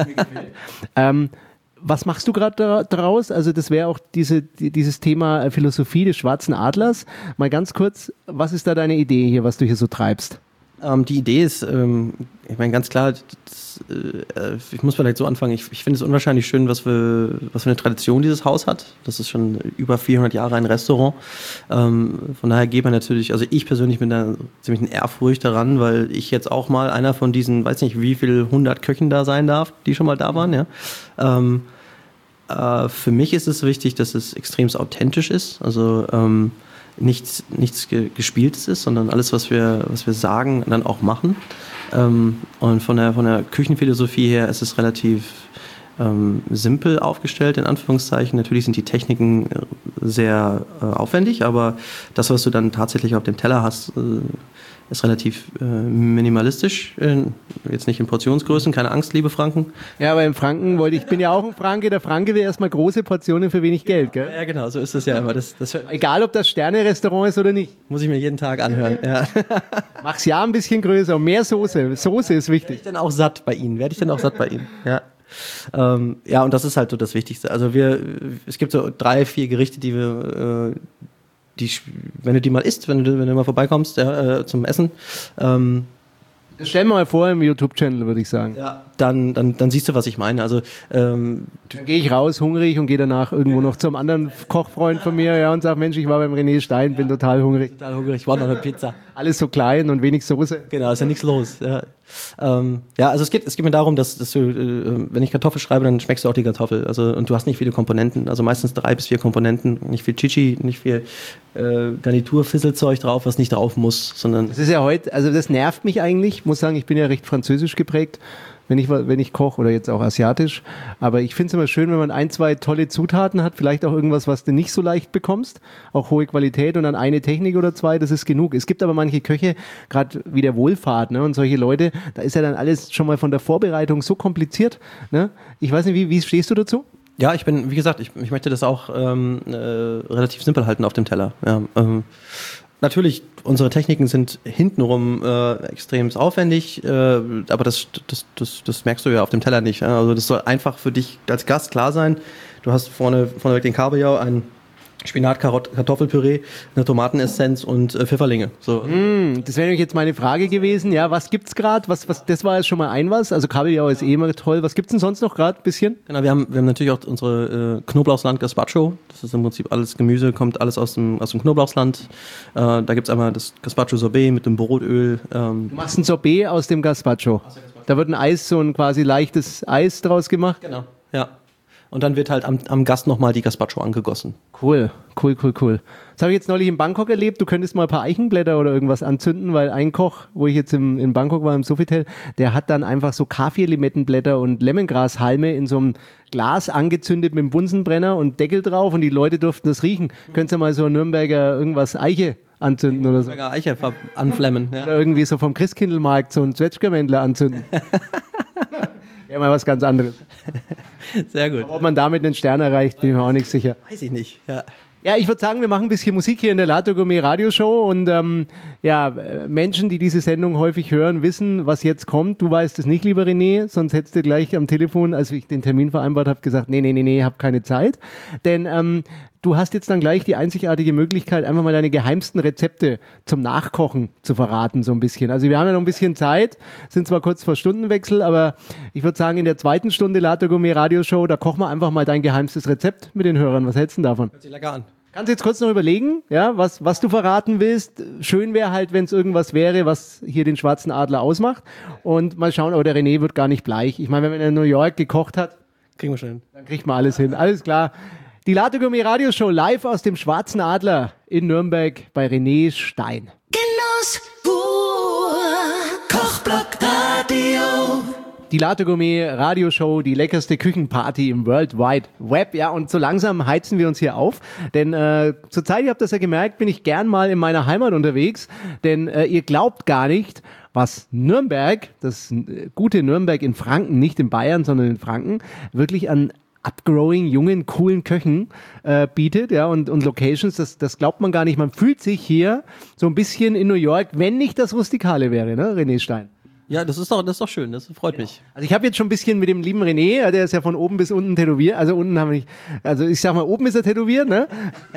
ähm, Was machst du gerade daraus? Also das wäre auch diese, dieses Thema Philosophie des Schwarzen Adlers. Mal ganz kurz, was ist da deine Idee hier, was du hier so treibst? Ähm, die Idee ist, ähm, ich meine ganz klar, das, äh, ich muss vielleicht so anfangen, ich, ich finde es unwahrscheinlich schön, was für, was für eine Tradition dieses Haus hat. Das ist schon über vierhundert Jahre ein Restaurant. Ähm, von daher geht man natürlich, also ich persönlich bin da ziemlich in Ehrfurcht daran, weil ich jetzt auch mal einer von diesen, weiß nicht wie viel hundert Köchen da sein darf, die schon mal da waren. Ja. Ähm, äh, für mich ist es wichtig, dass es extrem authentisch ist, also ähm, nichts, nichts Gespieltes ist, sondern alles, was wir, was wir sagen, dann auch machen. Ähm, und von der, von der Küchenphilosophie her ist es relativ ähm, simpel aufgestellt, in Anführungszeichen. Natürlich sind die Techniken sehr äh, aufwendig, aber das, was du dann tatsächlich auf dem Teller hast, äh, ist relativ äh, minimalistisch, äh, jetzt nicht in Portionsgrößen, keine Angst, liebe Franken. Ja, aber im Franken wollte ich, bin ja auch ein Franke, der Franke will erstmal große Portionen für wenig Geld, gell? Ja, genau, so ist es ja immer. Das, das Egal, ob das Sterne-Restaurant ist oder nicht. muss ich mir jeden Tag anhören. Ja. Mach's ja ein bisschen größer und mehr Soße. Soße ist Werde wichtig. ich denn auch satt bei Ihnen? Werde ich denn auch satt bei Ihnen? Ja. Ähm, ja, und das ist halt so das Wichtigste. Also wir, es gibt so drei, vier Gerichte, die wir, äh, die, wenn du die mal isst, wenn du, wenn du mal vorbeikommst, ja, äh, zum Essen, ähm, Das stellen wir mal vor im YouTube-Channel, würde ich sagen. ja, dann, dann, dann siehst du, was ich meine. Also ähm, Dann gehe ich raus, hungrig, und gehe danach irgendwo noch zum anderen Kochfreund von mir, ja, und sage, Mensch, ich war beim René Stein, bin total hungrig. total hungrig, ich war noch eine Pizza. Alles so klein und wenig Soße. Genau, ist ja nichts los. Ja, ähm, ja also es geht, es geht mir darum, dass, dass du, äh, wenn ich Kartoffel schreibe, dann schmeckst du auch die Kartoffel. Also, und du hast nicht viele Komponenten, also meistens drei bis vier Komponenten, nicht viel Chichi, nicht viel äh, Garnitur-Fisselzeug drauf, was nicht drauf muss, sondern... Das ist ja heute, also das nervt mich eigentlich. Ich muss sagen, ich bin ja recht französisch geprägt, wenn ich, wenn ich koche, oder jetzt auch asiatisch. Aber ich finde es immer schön, wenn man ein, zwei tolle Zutaten hat, vielleicht auch irgendwas, was du nicht so leicht bekommst, auch hohe Qualität, und dann eine Technik oder zwei, das ist genug. Es gibt aber manche Köche, gerade wie der Wohlfahrt, ne, und solche Leute, da ist ja dann alles schon mal von der Vorbereitung so kompliziert. Ne? Ich weiß nicht, wie, wie stehst du dazu? Ja, ich bin, wie gesagt, ich, ich möchte das auch ähm, äh, relativ simpel halten auf dem Teller. Ja, ähm, natürlich, unsere Techniken sind hintenrum äh, extrem aufwendig, äh, aber das, das, das, das merkst du ja auf dem Teller nicht. Ja? Also das soll einfach für dich als Gast klar sein. Du hast vorne vorneweg den Kabeljau, ein Spinat, Karot, Kartoffelpüree, eine Tomatenessenz und äh, Pfifferlinge. So. Mm, das wäre nämlich jetzt meine Frage gewesen. Ja, was gibt's gerade? Was, was, das war jetzt schon mal ein was. Also Kabeljau ist eh immer toll. Was gibt's denn sonst noch gerade? Bisschen? Genau, wir haben, wir haben natürlich auch unsere äh, Knoblauchsland Gazpacho. Das ist im Prinzip alles Gemüse, kommt alles aus dem, aus dem Knoblauchsland. Äh, da gibt's einmal das Gazpacho Sorbet mit dem Brotöl. Ähm. Du machst ein Sorbet aus dem Gazpacho. Da wird ein Eis, so ein quasi leichtes Eis draus gemacht. Genau, ja. Und dann wird halt am, am Gast nochmal die Gazpacho angegossen. Cool, cool, cool, cool. Das habe ich jetzt neulich in Bangkok erlebt. Du könntest mal ein paar Eichenblätter oder irgendwas anzünden, weil ein Koch, wo ich jetzt im, in Bangkok war, im Sofitel, der hat dann einfach so Kaffeelimettenblätter und Lemongrashalme in so einem Glas angezündet mit dem Bunsenbrenner und Deckel drauf, und die Leute durften das riechen. Könntest du mal so ein Nürnberger irgendwas Eiche anzünden oder so? Nürnberger Eiche anflemmen. Ja. Oder irgendwie so vom Christkindlmarkt so ein Zwetschgermändler anzünden. Ja, mal was ganz anderes. Sehr gut. Ob man damit einen Stern erreicht, bin ich mir auch nicht sicher. Weiß ich nicht, ja. Ja, ich würde sagen, wir machen ein bisschen Musik hier in der Lato Gourmet Radioshow, und ähm, ja, Menschen, die diese Sendung häufig hören, wissen, was jetzt kommt. Du weißt es nicht, lieber René, sonst hättest du gleich am Telefon, als ich den Termin vereinbart habe, gesagt, nee, nee, nee, nee, hab keine Zeit. Denn ähm, du hast jetzt dann gleich die einzigartige Möglichkeit, einfach mal deine geheimsten Rezepte zum Nachkochen zu verraten, so ein bisschen. Also wir haben ja noch ein bisschen Zeit, sind zwar kurz vor Stundenwechsel, aber ich würde sagen, in der zweiten Stunde Lato Gourmet Radioshow, da kochen wir einfach mal dein geheimstes Rezept mit den Hörern. Was hältst du davon? Hört sich lecker an. Kannst du jetzt kurz noch überlegen, ja, was, was du verraten willst. Schön wäre halt, wenn es irgendwas wäre, was hier den schwarzen Adler ausmacht. Und mal schauen, aber der René wird gar nicht bleich. Ich meine, wenn man in New York gekocht hat, Kriegen wir schon hin. dann kriegt man alles hin. Alles klar. Die Lato Gourmet Radioshow live aus dem Schwarzen Adler in Nürnberg bei René Stein. Genuss pur. Kochblock Radio. Die Lato Gourmet Radioshow, die leckerste Küchenparty im World Wide Web. Ja, und so langsam heizen wir uns hier auf. Denn äh, zurzeit, ihr habt das ja gemerkt, bin ich gern mal in meiner Heimat unterwegs. Denn äh, ihr glaubt gar nicht, was Nürnberg, das äh, gute Nürnberg in Franken, nicht in Bayern, sondern in Franken, wirklich an upgrowing, jungen, coolen Köchen äh, bietet, ja, und, und Locations, das, das glaubt man gar nicht. Man fühlt sich hier so ein bisschen in New York, wenn nicht das Rustikale wäre, ne, René Stein? Ja, das ist doch, das ist doch schön, das freut mich. Also ich habe jetzt schon ein bisschen mit dem lieben René, der ist ja von oben bis unten tätowiert, also unten haben wir nicht, also ich sag mal, oben ist er tätowiert, ne?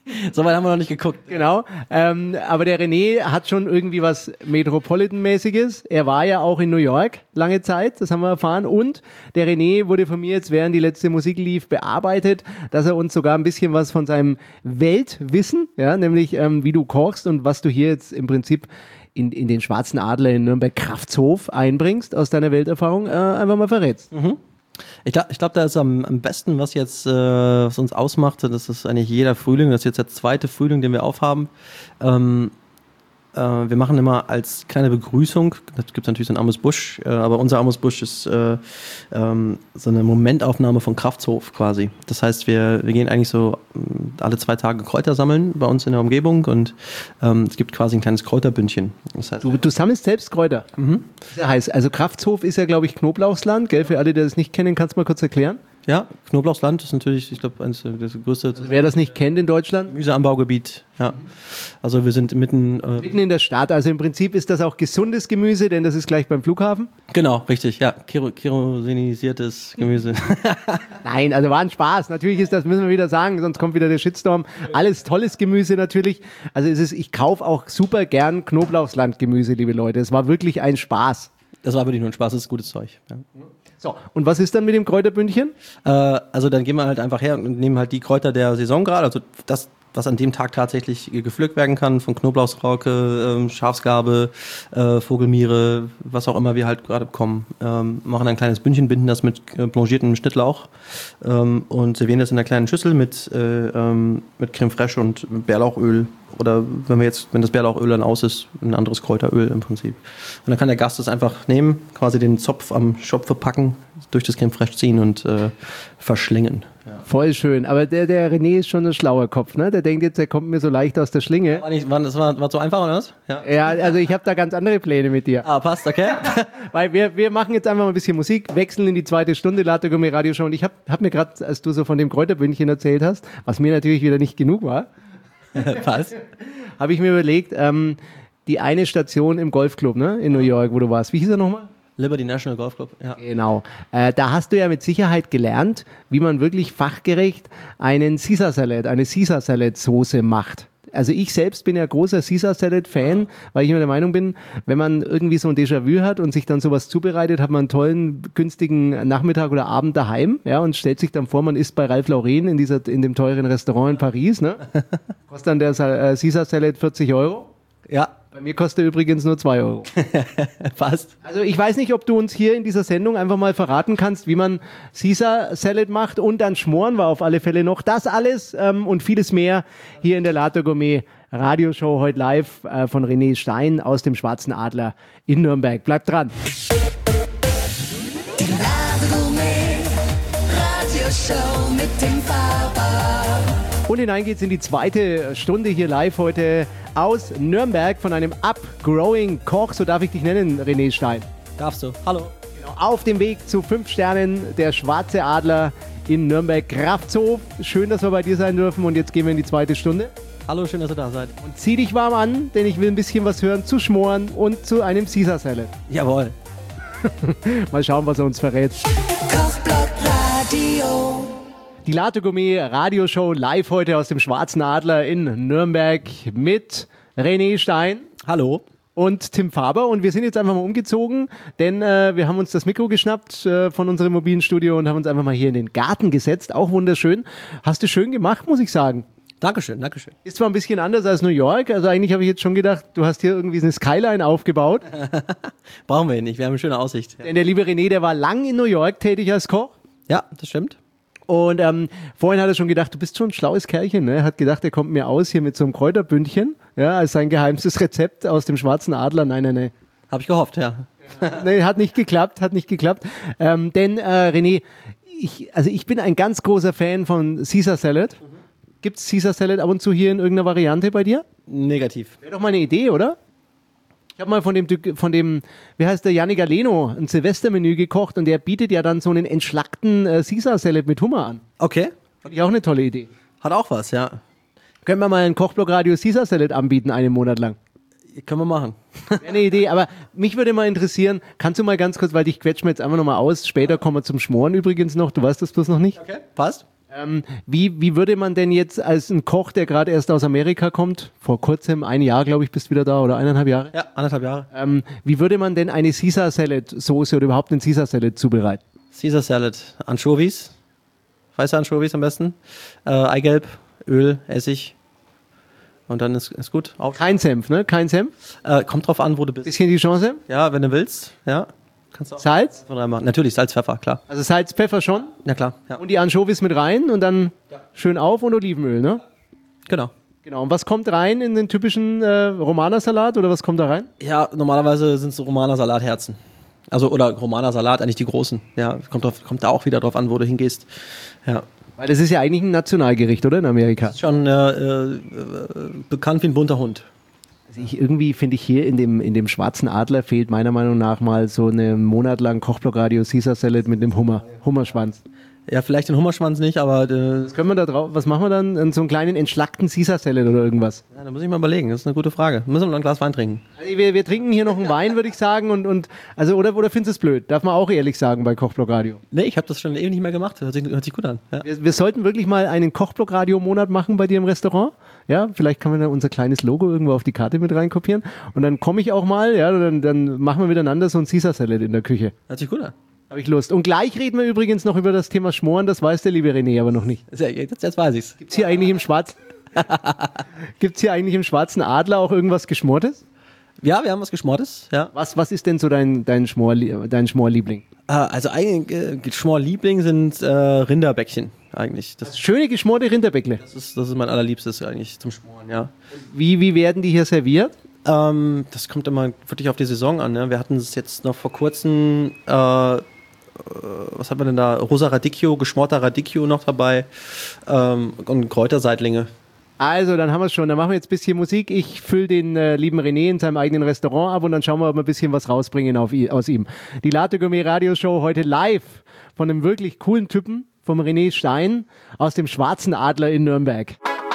So weit haben wir noch nicht geguckt. Genau. Ähm, aber der René hat schon irgendwie was Metropolitan-mäßiges. Er war ja auch in New York lange Zeit, das haben wir erfahren. Und der René wurde von mir jetzt, während die letzte Musik lief, bearbeitet, dass er uns sogar ein bisschen was von seinem Weltwissen, ja, nämlich ähm, wie du kochst und was du hier jetzt im Prinzip in, in den Schwarzen Adler in Nürnberg-Kraftshof einbringst aus deiner Welterfahrung, äh, einfach mal verrätst. Mhm. Ich glaube, ich glaub, da ist am, am besten, was jetzt äh, was uns ausmacht, das ist eigentlich jeder Frühling, das ist jetzt der zweite Frühling, den wir aufhaben. Ähm, äh, wir machen immer als kleine Begrüßung, da gibt es natürlich so einen Amos Busch, äh, aber unser Amos Busch ist äh, ähm, so eine Momentaufnahme von Kraftshof quasi. Das heißt, wir, wir gehen eigentlich so äh, alle zwei Tage Kräuter sammeln bei uns in der Umgebung und ähm, es gibt quasi ein kleines Kräuterbündchen. Das heißt, Du, du sammelst selbst Kräuter. Mhm. Das heißt, also Kraftshof ist ja, glaube ich, Knoblauchsland, gell? Für alle, die das nicht kennen, kannst du mal kurz erklären? ja, Knoblauchsland ist natürlich, ich glaube, eines der das größte Wer das nicht kennt in Deutschland? Gemüseanbaugebiet. Ja. Also wir sind mitten. Äh, Mitten in der Stadt. Also im Prinzip ist das auch gesundes Gemüse, denn das ist gleich beim Flughafen. genau, richtig, ja. Kero, kerosinisiertes Gemüse. Nein, also war ein Spaß. Natürlich ist das, müssen wir wieder sagen, sonst kommt wieder der Shitstorm. Alles tolles Gemüse natürlich. Also es ist, ich kaufe auch super gern Knoblauchslandgemüse, liebe Leute. Es war wirklich ein Spaß. Das war wirklich nur ein Spaß, das ist gutes Zeug. Ja. So, und was ist dann mit dem Kräuterbündchen? Äh, also dann gehen wir halt einfach her und nehmen halt die Kräuter der Saison gerade, also das, was an dem Tag tatsächlich gepflückt werden kann, von Knoblauchsrauke, ähm, Schafsgarbe, äh, Vogelmiere, was auch immer wir halt gerade bekommen. Ähm, machen ein kleines Bündchen, binden das mit äh, blanchiertem Schnittlauch ähm, und servieren das in einer kleinen Schüssel mit, äh, ähm, mit Creme fraiche und Bärlauchöl. Oder wenn wir jetzt, wenn das Bärlauchöl dann aus ist, ein anderes Kräuteröl im Prinzip. Und dann kann der Gast das einfach nehmen, quasi den Zopf am Schopfe packen, durch das Creme fraiche ziehen und äh, verschlingen. Ja. Voll schön. Aber der, der René ist schon ein schlauer Kopf, ne? Der denkt jetzt, er kommt mir so leicht aus der Schlinge. War, nicht, war, das war, war so einfach, oder was? Ja. Ja, also ich habe da ganz andere Pläne mit dir. Ah, passt, okay. Weil wir, wir machen jetzt einfach mal ein bisschen Musik, wechseln in die zweite Stunde Latte Gourmet Radioshow. Und ich habe hab mir gerade, als du so von dem Kräuterbündchen erzählt hast, was mir natürlich wieder nicht genug war, Passt. habe ich mir überlegt, ähm, die eine Station im Golfclub, ne, in New York, wo du warst. Wie hieß er nochmal? Liberty National Golf Club, ja. Genau. Äh, da hast du ja mit Sicherheit gelernt, wie man wirklich fachgerecht einen Caesar Salad, eine Caesar Salad Soße macht. Also ich selbst bin ja großer Caesar Salad Fan, weil ich immer der Meinung bin, wenn man irgendwie so ein Déjà-vu hat und sich dann sowas zubereitet, hat man einen tollen, günstigen Nachmittag oder Abend daheim, ja, und stellt sich dann vor, man isst bei Ralph Lauren in dieser, in dem teuren Restaurant in Paris, ne? Kostet dann der Sa- äh, Caesar Salad vierzig Euro. Ja, Bei mir kostet er übrigens nur zwei Euro. passt. Also ich weiß nicht, ob du uns hier in dieser Sendung einfach mal verraten kannst, wie man Caesar Salad macht, und dann Schmoren war auf alle Fälle noch. Das alles ähm, und vieles mehr hier in der Latte Gourmet Radioshow heute live äh, von René Stein aus dem Schwarzen Adler in Nürnberg. Bleibt dran. Die Latte Gourmet Radioshow mit dem Faber. Und hinein geht's in die zweite Stunde hier live heute aus Nürnberg von einem Upgrowing Koch, so darf ich dich nennen, René Stein. Darfst du. Hallo. Genau, auf dem Weg zu fünf Sternen, der Schwarze Adler in Nürnberg Kraftshof. Schön, dass wir bei dir sein dürfen, und jetzt gehen wir in die zweite Stunde. Hallo, schön, dass ihr da seid. Und zieh dich warm an, denn ich will ein bisschen was hören zu Schmoren und zu einem Caesar Salad. Jawohl. Mal schauen, was er uns verrät. Kochblock Radio. Die Latte Gourmet Radioshow live heute aus dem Schwarzen Adler in Nürnberg mit René Stein Hallo. und Tim Faber. Und wir sind jetzt einfach mal umgezogen, denn äh, wir haben uns das Mikro geschnappt äh, von unserem mobilen Studio und haben uns einfach mal hier in den Garten gesetzt. Auch wunderschön. Hast du schön gemacht, muss ich sagen. Dankeschön, Dankeschön. Ist zwar ein bisschen anders als New York, also eigentlich habe ich jetzt schon gedacht, du hast hier irgendwie eine Skyline aufgebaut. Brauchen wir ihn nicht, wir haben eine schöne Aussicht. Denn der liebe René, der war lang in New York tätig als Koch. Ja, das stimmt. Und ähm, vorhin hat er schon gedacht, du bist schon ein schlaues Kerlchen, ne? Er hat gedacht, er kommt mir aus hier mit so einem Kräuterbündchen, ja, als sein geheimstes Rezept aus dem Schwarzen Adler. Nein, nein, nein. Habe ich gehofft, ja. Nee, hat nicht geklappt, hat nicht geklappt. Ähm, denn, äh, René, ich, also ich bin ein ganz großer Fan von Caesar Salad. Gibt es Caesar Salad ab und zu hier in irgendeiner Variante bei dir? Negativ. Wäre doch mal eine Idee, oder? Ich habe mal von dem, von dem, wie heißt der, Gianni Galeno, ein Silvestermenü gekocht, und der bietet ja dann so einen entschlackten äh, Caesar Salad mit Hummer an. Okay. Fand ich auch eine tolle Idee. Hat auch was, ja. Können wir mal ein Kochblock-Radio Caesar Salad anbieten, einen Monat lang? Können wir machen. Wäre eine Idee, aber mich würde mal interessieren, kannst du mal ganz kurz, weil dich quetschen wir jetzt einfach nochmal aus, später kommen wir zum Schmoren übrigens noch, du weißt das bloß noch nicht. Okay. Passt? Ähm, wie, wie würde man denn jetzt als ein Koch, der gerade erst aus Amerika kommt, vor kurzem, ein Jahr, glaube ich, bist du wieder da oder eineinhalb Jahre? Ja, anderthalb Jahre. Ähm, wie würde man denn eine Caesar Salad Soße oder überhaupt einen Caesar Salad zubereiten? Caesar Salad, Anchovies, weiße Anchovies am besten, äh, Eigelb, Öl, Essig und dann ist, ist gut. Auf. Kein Senf, ne? Kein Senf? Äh, kommt drauf an, wo du bist. Bisschen die Chance? Ja, wenn du willst, ja. Kannst du auch Salz? von reinmachen. Natürlich, Salz, Pfeffer, klar. Also Salz, Pfeffer schon? Ja, klar. Ja. Und die Anchovies mit rein und dann schön auf und Olivenöl, ne? Genau. Genau. Und was kommt rein in den typischen äh, Romanersalat oder was kommt da rein? Ja, normalerweise sind es Romaner Salatherzen. Also, oder Romaner Salat, eigentlich die großen. Ja, kommt, drauf, kommt da auch wieder drauf an, wo du hingehst. Ja. Weil das ist ja eigentlich ein Nationalgericht, oder? In Amerika. Ist schon äh, äh, bekannt wie ein bunter Hund. Also ich, irgendwie finde ich hier in dem, in dem Schwarzen Adler fehlt meiner Meinung nach mal so eine Monat lang Kochblock-Radio Caesar Salad mit dem Hummer, Hummerschwanz. Ja, vielleicht den Hummerschwanz nicht, aber äh, Was können wir da drauf, was machen wir dann? So einen kleinen entschlackten Caesar Salad oder irgendwas? ja, da muss ich mal überlegen. Das ist eine gute Frage. Müssen wir noch ein Glas Wein trinken? Also wir, wir trinken hier noch einen Wein, würde ich sagen. Und, und, also, oder, oder findest du es blöd? Darf man auch ehrlich sagen bei Kochblock-Radio. Nee, ich habe das schon ewig nicht mehr gemacht. Hört sich, hört sich gut an. Ja. Wir, wir sollten wirklich mal einen Kochblock-Radio-Monat machen bei dir im Restaurant. Ja, vielleicht kann man da unser kleines Logo irgendwo auf die Karte mit reinkopieren. Und dann komme ich auch mal, ja, dann, dann machen wir miteinander so einen Caesar Salad in der Küche. Hört sich gut an. Habe ich Lust. Und gleich reden wir übrigens noch über das Thema Schmoren, das weiß der liebe René aber noch nicht. Jetzt, jetzt weiß ich's. Gibt's hier eigentlich im Schwarz Gibt's hier eigentlich im Schwarzen Adler auch irgendwas Geschmortes? Ja, wir haben was Geschmortes. Ja. Was, was ist denn so dein, dein, Schmor, dein Schmorliebling? Äh, also eigentlich äh, Geschmorliebling sind äh, Rinderbäckchen eigentlich. Das, Schöne geschmorte Rinderbäckle. das, ist, das ist mein allerliebstes eigentlich zum Schmoren, ja. Wie, wie werden die hier serviert? Ähm, das kommt immer wirklich auf die Saison an. Ne? Wir hatten es jetzt noch vor kurzem, äh, äh, was hat man denn da? Rosa Radicchio, geschmorter Radicchio noch dabei ähm, und Kräuterseitlinge. Also, dann haben wir es schon. Dann machen wir jetzt ein bisschen Musik. Ich fülle den äh, lieben René in seinem eigenen Restaurant ab und dann schauen wir, ob wir ein bisschen was rausbringen auf, i- aus ihm. Die Latte Gourmet Radio Show heute live von einem wirklich coolen Typen, vom René Stein aus dem Schwarzen Adler in Nürnberg.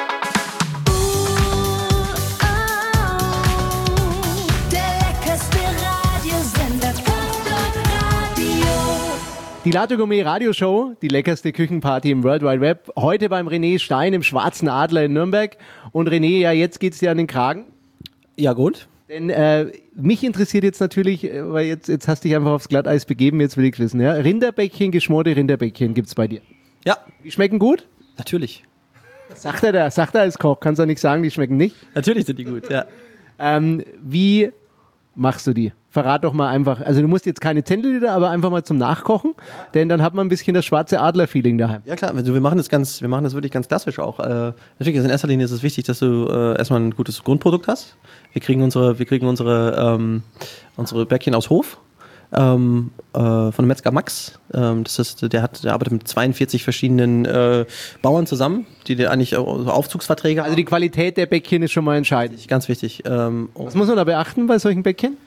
Der leckerste Radiosender, Kochblock Radio. Die Latte Gourmet Radio Show, die leckerste Küchenparty im World Wide Web. Heute beim René Stein im Schwarzen Adler in Nürnberg. Und René, ja, jetzt geht's dir an den Kragen. Ja, gut. Denn äh, mich interessiert jetzt natürlich, äh, weil jetzt, jetzt hast du dich einfach aufs Glatteis begeben, jetzt will ich wissen, ja? Rinderbäckchen, geschmorte Rinderbäckchen gibt's bei dir. Ja, Die schmecken gut? natürlich. Sagt er da, sagt er als Koch, kannst du nicht sagen, die schmecken nicht. Natürlich sind die gut, ja. Ähm, wie machst du die? Verrat doch mal einfach, also du musst jetzt keine Zentiliter, aber einfach mal zum Nachkochen, denn dann hat man ein bisschen das Schwarze Adler-Feeling daheim. Ja klar, also wir machen das ganz, wir machen das wirklich ganz klassisch auch. Äh, natürlich, also in erster Linie ist es wichtig, dass du äh, erstmal ein gutes Grundprodukt hast. Wir kriegen unsere, wir kriegen unsere, ähm, unsere Bäckchen aus Hof. Ähm, äh, von dem Metzger Max. Ähm, das ist, der hat, der arbeitet mit zweiundvierzig verschiedenen äh, Bauern zusammen, die dir eigentlich auch so Aufzugsverträge Also die Qualität der Bäckchen ist schon mal entscheidend. haben. Ganz wichtig. Ähm, Was muss man da beachten bei solchen Bäckchen?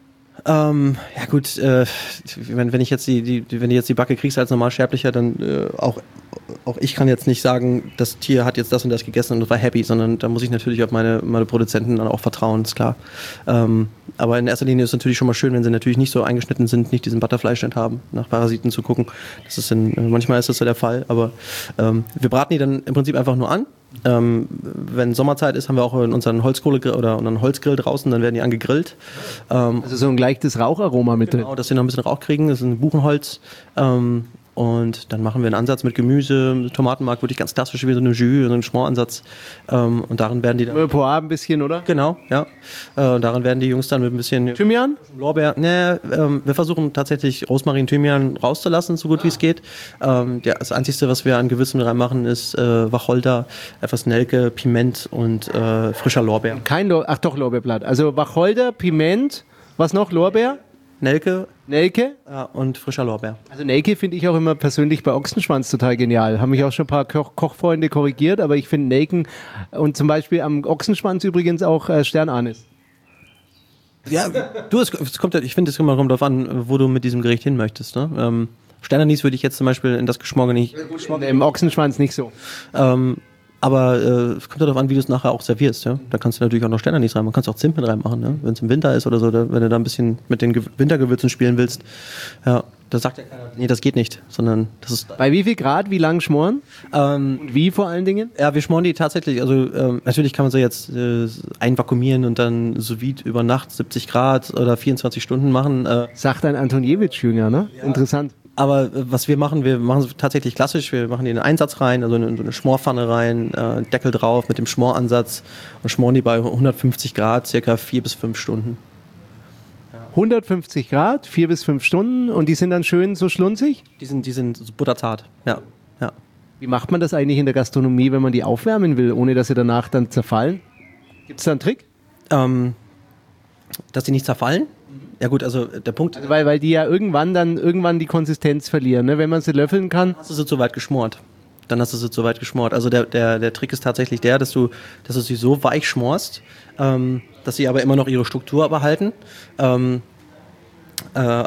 Ähm, ja gut, äh, wenn, wenn ich jetzt die, die, wenn du jetzt die Backe kriegst als Normalsterblicher, dann äh, auch, auch ich kann jetzt nicht sagen, das Tier hat jetzt das und das gegessen und war happy, sondern da muss ich natürlich auf meine, meine Produzenten dann auch vertrauen, ist klar. Ähm, aber in erster Linie ist es natürlich schon mal schön, wenn sie natürlich nicht so eingeschnitten sind, nicht diesen Butterfleischstand haben, nach Parasiten zu gucken. Das ist in, manchmal ist das so der Fall, aber ähm, wir braten die dann im Prinzip einfach nur an. Ähm, wenn Sommerzeit ist, haben wir auch unseren Holzkohlegrill oder unseren Holzgrill draußen, dann werden die angegrillt. Ähm, Also so ein leichtes Raucharoma mit drin. Genau, dass wir noch ein bisschen Rauch kriegen. Das ist ein Buchenholz. Ähm, und dann machen wir einen Ansatz mit Gemüse, Tomatenmark, wirklich ganz klassisch wie so eine Jus, so ein Schmoransatz. Ähm, und darin werden die dann. Poire ein bisschen, oder? Genau, ja. Äh, und darin werden die Jungs dann mit ein bisschen Thymian? Lorbeer. Ne, ähm, wir versuchen tatsächlich Rosmarin, Thymian rauszulassen, so gut wie es geht. Ähm, ja, das Einzige, was wir an Gewürzen reinmachen, ist äh, Wacholder, etwas Nelke, Piment und äh, frischer Lorbeer. Kein Lor Ach doch, Lorbeerblatt. Also Wacholder, Piment, was noch? Lorbeer? Nelke Nelke? ja, und frischer Lorbeer. Also Nelke finde ich auch immer persönlich bei Ochsenschwanz total genial. Haben mich auch schon ein paar Koch Kochfreunde korrigiert, aber ich finde Nelken und zum Beispiel am Ochsenschwanz übrigens auch äh, Sternanis. Ja, du, es, es kommt, ja- ich finde, es kommt darauf an, wo du mit diesem Gericht hin möchtest. Ne? Ähm, Sternanis würde ich jetzt zum Beispiel in das Geschmorge nicht. Im Ochsenschwanz nicht so. Ähm, aber äh, es kommt darauf an, wie du es nachher auch servierst. Ja? Da kannst du natürlich auch noch Sternanis reinmachen. Kannst auch Zimt mit reinmachen, ne? Wenn es im Winter ist oder so, da, wenn du da ein bisschen mit den Ge Wintergewürzen spielen willst. Ja. Da sagt ja keiner, nee, das geht nicht, sondern das ist. Bei wie viel Grad, wie lang schmoren? Ähm, Und wie vor allen Dingen? ja, wir schmoren die tatsächlich, also ähm, natürlich kann man sie jetzt äh, einvakuumieren und dann sous vide über Nacht siebzig Grad oder vierundzwanzig Stunden machen. Äh, Sagt ein Antoniewicz-Jünger, ne? Ja. Interessant. aber äh, was wir machen, wir machen es tatsächlich klassisch, wir machen die in einen Einsatz rein, also in so eine Schmorpfanne rein, äh, Deckel drauf mit dem Schmoransatz und schmoren die bei hundertfünfzig Grad, circa vier bis fünf Stunden. hundertfünfzig Grad, vier bis fünf Stunden und die sind dann schön so schlunzig? Die sind, die sind so butterzart, ja. ja. Wie macht man das eigentlich in der Gastronomie, wenn man die aufwärmen will, ohne dass sie danach dann zerfallen? Gibt es da einen Trick? Ähm, dass die nicht zerfallen? Ja gut, also der Punkt, Also weil, weil die ja irgendwann dann irgendwann die Konsistenz verlieren, ne? Wenn man sie löffeln kann. hast du sie zu weit geschmort. Dann hast du sie zu weit geschmort. Also der, der, der Trick ist tatsächlich der, dass du, dass du sie so weich schmorst, ähm, dass sie aber immer noch ihre Struktur behalten. Ähm, äh,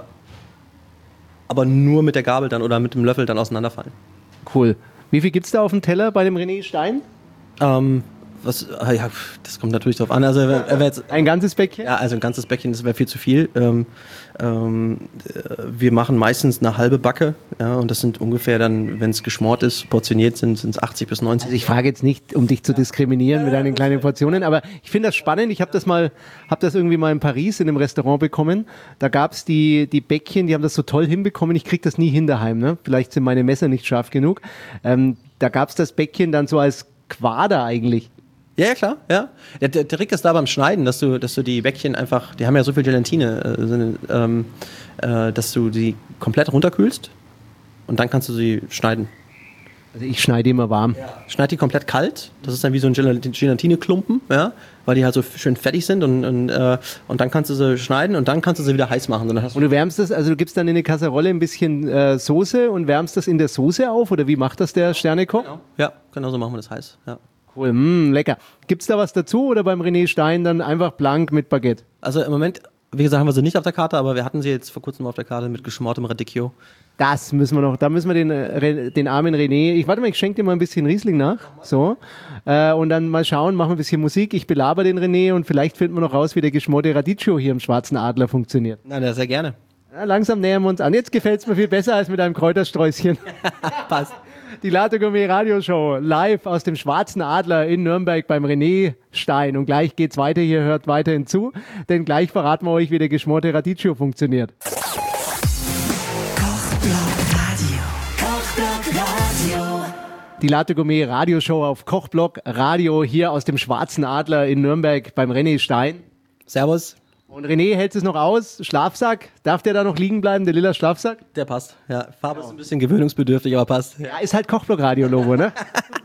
aber nur mit der Gabel dann oder mit dem Löffel dann auseinanderfallen. Cool. Wie viel gibt's da auf dem Teller bei dem René Stein? Ähm, was, ah ja, das kommt natürlich drauf an. Also er, er wär jetzt, Ein ganzes Bäckchen? ja, also ein ganzes Bäckchen, das wäre viel zu viel. Ähm, ähm, äh, wir machen meistens eine halbe Backe, ja, und das sind ungefähr dann, wenn es geschmort ist, portioniert sind, sind es achtzig bis neunzig. Also ich frage jetzt nicht, um dich zu diskriminieren mit deinen kleinen Portionen, aber ich finde das spannend. Ich habe das mal, habe das irgendwie mal in Paris in einem Restaurant bekommen. Da gab's die die Bäckchen, die haben das so toll hinbekommen. Ich krieg das nie hin daheim. Ne? Vielleicht sind meine Messer nicht scharf genug. Ähm, da gab's das Bäckchen dann so als Quader eigentlich. Ja, ja, klar, ja. Der, der Trick ist da beim Schneiden, dass du, dass du die Bäckchen einfach, die haben ja so viel Gelatine, äh, sind, ähm, äh, dass du die komplett runterkühlst und dann kannst du sie schneiden. Also ich schneide immer warm. Schneid die komplett kalt, das ist dann wie so ein Gelat- Gelatineklumpen, ja, weil die halt so schön fettig sind und, und, äh, und dann kannst du sie schneiden und dann kannst du sie wieder heiß machen. Und dann hast du Und du wärmst das, also du gibst dann in eine Kasserolle ein bisschen äh, Soße und wärmst das in der Soße auf oder wie macht das der Sternekoch? ja, genau so machen wir das heiß, ja. Cool, mm, lecker. Gibt's da was dazu oder beim René Stein dann einfach blank mit Baguette? Also im Moment, wie gesagt, haben wir sie nicht auf der Karte, aber wir hatten sie jetzt vor kurzem auf der Karte mit geschmortem Radicchio. Das müssen wir noch, da müssen wir den, äh, Re- den armen René, ich warte mal, ich schenke dir mal ein bisschen Riesling nach, so, äh, und dann mal schauen, machen wir ein bisschen Musik, ich belaber den René und vielleicht finden wir noch raus, wie der geschmorte Radicchio hier im Schwarzen Adler funktioniert. Nein, sehr gerne. Ja, langsam nähern wir uns an, jetzt gefällt's mir viel besser als mit einem Kräutersträußchen. Passt. Die Latte Gourmet Radioshow live aus dem Schwarzen Adler in Nürnberg beim René Stein. Und gleich geht's weiter, hier hört weiterhin zu, denn gleich verraten wir euch, wie der geschmorte Radicchio funktioniert. Die Latte Gourmet Radioshow auf Kochblock Radio hier aus dem Schwarzen Adler in Nürnberg beim René Stein. Servus. Und René hält es noch aus. Schlafsack, darf der da noch liegen bleiben, der lila Schlafsack? Der passt. Ja, Farbe ist ein bisschen gewöhnungsbedürftig, aber passt. Ja, ist halt Kochblock-Radio-Logo, ne?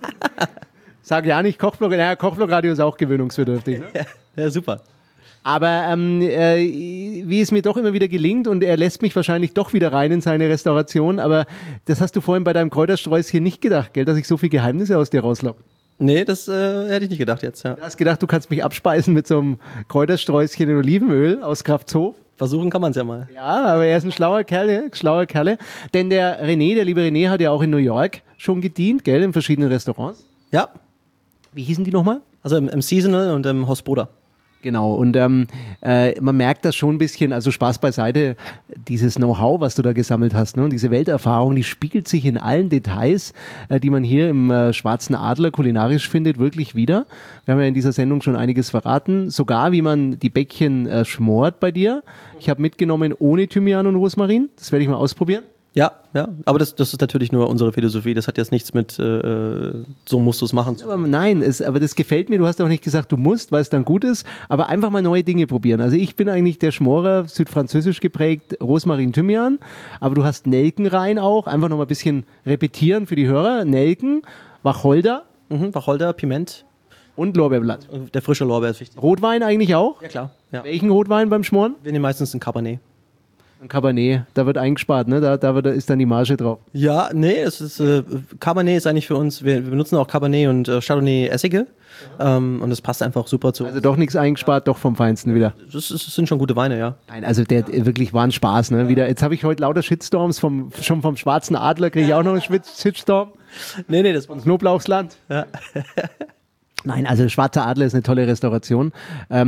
Sag ja nicht Kochblock, naja, Kochblock-Radio ist auch gewöhnungsbedürftig. Ne? Ja, ja, super. Aber ähm, äh, wie es mir doch immer wieder gelingt und er lässt mich wahrscheinlich doch wieder rein in seine Restauration, aber das hast du vorhin bei deinem Kräutersträußchen nicht gedacht, gell, dass ich so viele Geheimnisse aus dir rauslock. Nee, das äh, hätte ich nicht gedacht jetzt, ja. Du hast gedacht, du kannst mich abspeisen mit so einem Kräutersträußchen in Olivenöl aus Kraftshof. Versuchen kann man es ja mal. Ja, aber er ist ein schlauer Kerl, schlauer Kerle. Denn der René, der liebe René, hat ja auch in New York schon gedient, gell, in verschiedenen Restaurants. Ja, Wie hießen die nochmal? also im, im Seasonal und im Hospoda. Genau, und ähm, äh, man merkt das schon ein bisschen, also Spaß beiseite, dieses Know-how, was du da gesammelt hast, ne? Und diese Welterfahrung, die spiegelt sich in allen Details, äh, die man hier im äh, Schwarzen Adler kulinarisch findet, wirklich wieder. Wir haben ja in dieser Sendung schon einiges verraten, sogar wie man die Bäckchen äh, schmort bei dir. Ich habe mitgenommen ohne Thymian und Rosmarin, das werde ich mal ausprobieren. Ja, ja, aber das, das ist natürlich nur unsere Philosophie. Das hat jetzt nichts mit, äh, so musst du es machen. Aber nein, es, aber das gefällt mir. Du hast auch nicht gesagt, du musst, weil es dann gut ist, aber einfach mal neue Dinge probieren. Also ich bin eigentlich der Schmorer, südfranzösisch geprägt, Rosmarin, Thymian, aber du hast Nelken rein auch. Einfach noch mal ein bisschen repetieren für die Hörer. Nelken, Wacholder Mhm, Wacholder, Piment, und Lorbeerblatt. der frische Lorbeer ist wichtig. Rotwein eigentlich auch? Ja, klar. Ja. Welchen Rotwein beim Schmoren? Wir nehmen meistens einen Cabernet. Ein Cabernet. Da wird eingespart, ne? Da, da, wird, da ist dann die Marge drauf. Ja, nee, es ist, äh, Cabernet ist eigentlich für uns, wir, wir benutzen auch Cabernet und äh, Chardonnay Essige. Ähm, und das passt einfach super zu. Also doch nichts eingespart, doch vom Feinsten wieder. das, ist, das sind schon gute Weine, ja. Nein, also der der wirklich war ein Spaß, ne? Wieder, jetzt habe ich heute lauter Shitstorms vom, schon vom Schwarzen Adler, kriege ich auch noch einen Schwitz- Shitstorm. Nee, nee, das Knoblauchsland. ja. Nein, also Schwarzer Adler ist eine tolle Restauration. Ähm,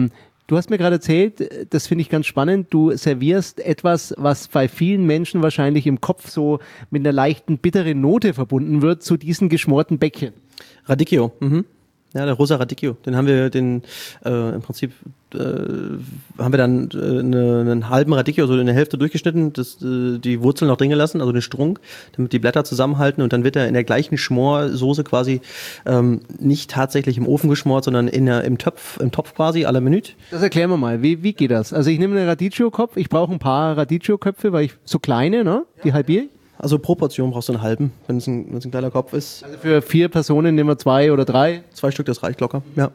Du hast mir gerade erzählt, das finde ich ganz spannend, du servierst etwas, was bei vielen Menschen wahrscheinlich im Kopf so mit einer leichten bitteren Note verbunden wird, zu diesen geschmorten Bäckchen. Radicchio, mhm. Ja, der rosa Radicchio, den haben wir, den äh, im Prinzip äh, haben wir dann äh, eine, einen halben Radicchio, so in der Hälfte durchgeschnitten, das, äh, die Wurzel noch drin gelassen, also den Strunk, damit die Blätter zusammenhalten und dann wird er in der gleichen Schmorsoße quasi ähm, nicht tatsächlich im Ofen geschmort, sondern in der, im Topf, im Topf quasi à la Minute. Das erklären wir mal, wie, wie geht das? Also ich nehme einen Radicchio-Kopf, ich brauche ein paar Radicchio-Köpfe, weil ich so kleine, ne, die halbiere ich. Also pro Portion brauchst du einen halben, wenn es ein, wenn es ein kleiner Kopf ist. Also für vier Personen nehmen wir zwei oder drei. Zwei Stück, das reicht locker, ja.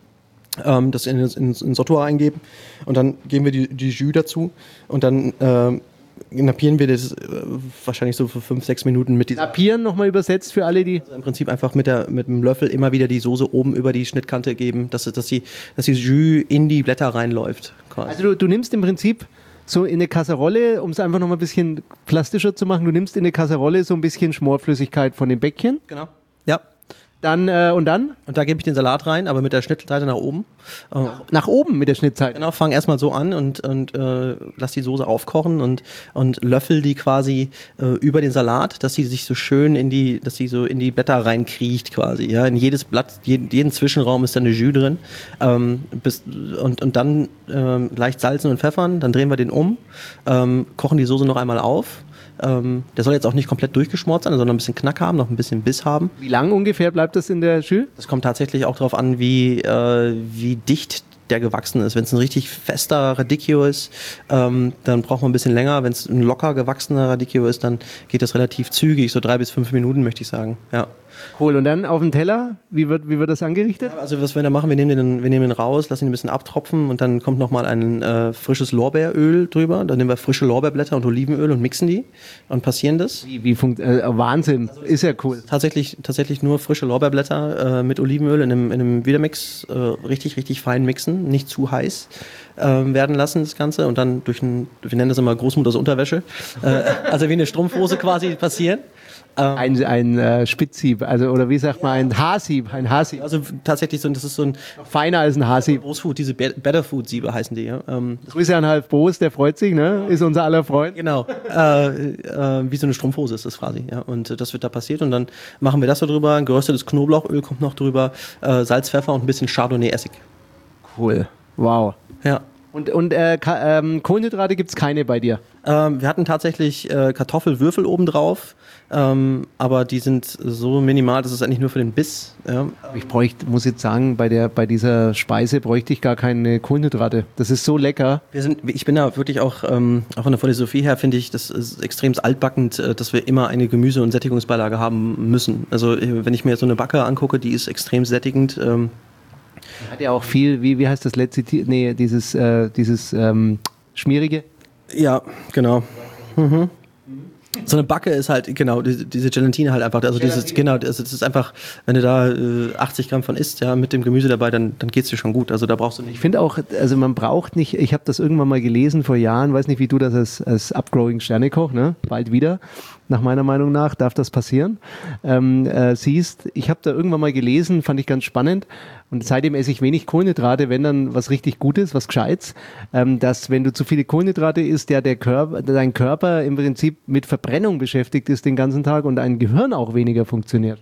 Ähm, das in, in, in Sautoir eingeben und dann geben wir die, die Jus dazu und dann ähm, napieren wir das äh, wahrscheinlich so für fünf, sechs Minuten mit dieser. Napieren nochmal übersetzt für alle, die. Also im Prinzip einfach mit, der, mit dem Löffel immer wieder die Soße oben über die Schnittkante geben, dass, dass, die, dass die Jus in die Blätter reinläuft. Quasi. Also du, du nimmst im Prinzip so in eine Kasserolle, um es einfach nochmal ein bisschen plastischer zu machen, du nimmst in eine Kasserolle so ein bisschen Schmorflüssigkeit von dem Bäckchen. Genau. Ja. Dann, äh, und dann? Und da gebe ich den Salat rein, aber mit der Schnittseite nach oben. Nach, nach oben mit der Schnittseite. Genau, fang erstmal so an und, und äh, lass die Soße aufkochen und, und löffel die quasi äh, über den Salat, dass sie sich so schön in die, dass sie so in die Blätter reinkriecht quasi. Ja, in jedes Blatt, jeden, jeden Zwischenraum ist da eine Jus drin. Ähm, bis, und, und dann ähm, leicht salzen und pfeffern, dann drehen wir den um, ähm, kochen die Soße noch einmal auf. Ähm, der soll jetzt auch nicht komplett durchgeschmort sein, sondern ein bisschen Knack haben, noch ein bisschen Biss haben. Wie lang ungefähr bleibt das in der Jus? Das kommt tatsächlich auch darauf an, wie, äh, wie dicht der gewachsen ist. Wenn es ein richtig fester Radicchio ist, ähm, dann braucht man ein bisschen länger. Wenn es ein locker gewachsener Radicchio ist, dann geht das relativ zügig, so drei bis fünf Minuten, möchte ich sagen. Ja. Cool. Und dann auf den Teller, wie wird, wie wird das angerichtet? Also was wir da machen, wir nehmen den, wir nehmen den raus, lassen ihn ein bisschen abtropfen und dann kommt nochmal ein äh, frisches Lorbeeröl drüber. Dann nehmen wir frische Lorbeerblätter und Olivenöl und mixen die und passieren das. Wie, wie funkt, äh, Wahnsinn, also ist ja cool. Tatsächlich, tatsächlich nur frische Lorbeerblätter äh, mit Olivenöl in einem, in einem Wiedermix, äh, richtig, richtig fein mixen, nicht zu heiß äh, werden lassen das Ganze und dann durch ein, wir nennen das immer Großmutters Unterwäsche, äh, also wie eine Strumpfhose quasi passieren. Ein, ein äh, Spitzhieb, also oder wie sagt man, ein Haarsieb, ein Haarsieb. Also tatsächlich so, das ist so ein feiner als ein Haarsieb. Großfood, diese Be- Better Food Siebe heißen die. Ja. Ähm, Grüße an Half Boos, der freut sich, ne? Ist unser aller Freund. Genau, äh, äh, wie so eine Strumpfhose ist das quasi. Ja. Und äh, das wird da passiert und dann machen wir das da drüber. Ein geröstetes Knoblauchöl kommt noch drüber, äh, Salz, Pfeffer und ein bisschen Chardonnay-Essig. Cool, wow. Ja. Und, und äh, Ka- ähm, Kohlenhydrate gibt's keine bei dir? Ähm, wir hatten tatsächlich äh, Kartoffelwürfel obendrauf, ähm, aber die sind so minimal, das ist eigentlich nur für den Biss. Ja. Ich bräuchte, muss jetzt sagen, bei der, bei dieser Speise bräuchte ich gar keine Kohlenhydrate. Das ist so lecker. Wir sind, ich bin da wirklich auch, ähm, auch von der Philosophie her finde ich, das ist extrem altbackend, äh, dass wir immer eine Gemüse- und Sättigungsbeilage haben müssen. Also äh, wenn ich mir jetzt so eine Backe angucke, die ist extrem sättigend. Ähm, Hat ja auch viel, wie, wie heißt das letzte, nee, dieses, äh, dieses ähm, Schmierige? Ja, genau. Mhm. So eine Backe ist halt, genau, diese, diese Gelatine halt einfach, also Gelatine. dieses, genau, das ist einfach, wenn du da äh, achtzig Gramm von isst, ja, mit dem Gemüse dabei, dann, dann geht's dir schon gut, also da brauchst du nicht. Ich finde auch, also man braucht nicht, ich habe das irgendwann mal gelesen vor Jahren, weiß nicht, wie du das als, als Upgrowing Sternekoch, ne, bald wieder, nach meiner Meinung nach, darf das passieren, ähm, äh, siehst, ich habe da irgendwann mal gelesen, fand ich ganz spannend, und seitdem esse ich wenig Kohlenhydrate, wenn dann was richtig Gutes, was Gescheites, ähm, dass wenn du zu viele Kohlenhydrate isst, ja der Körper, dein Körper im Prinzip mit Verbrennung beschäftigt ist den ganzen Tag und dein Gehirn auch weniger funktioniert.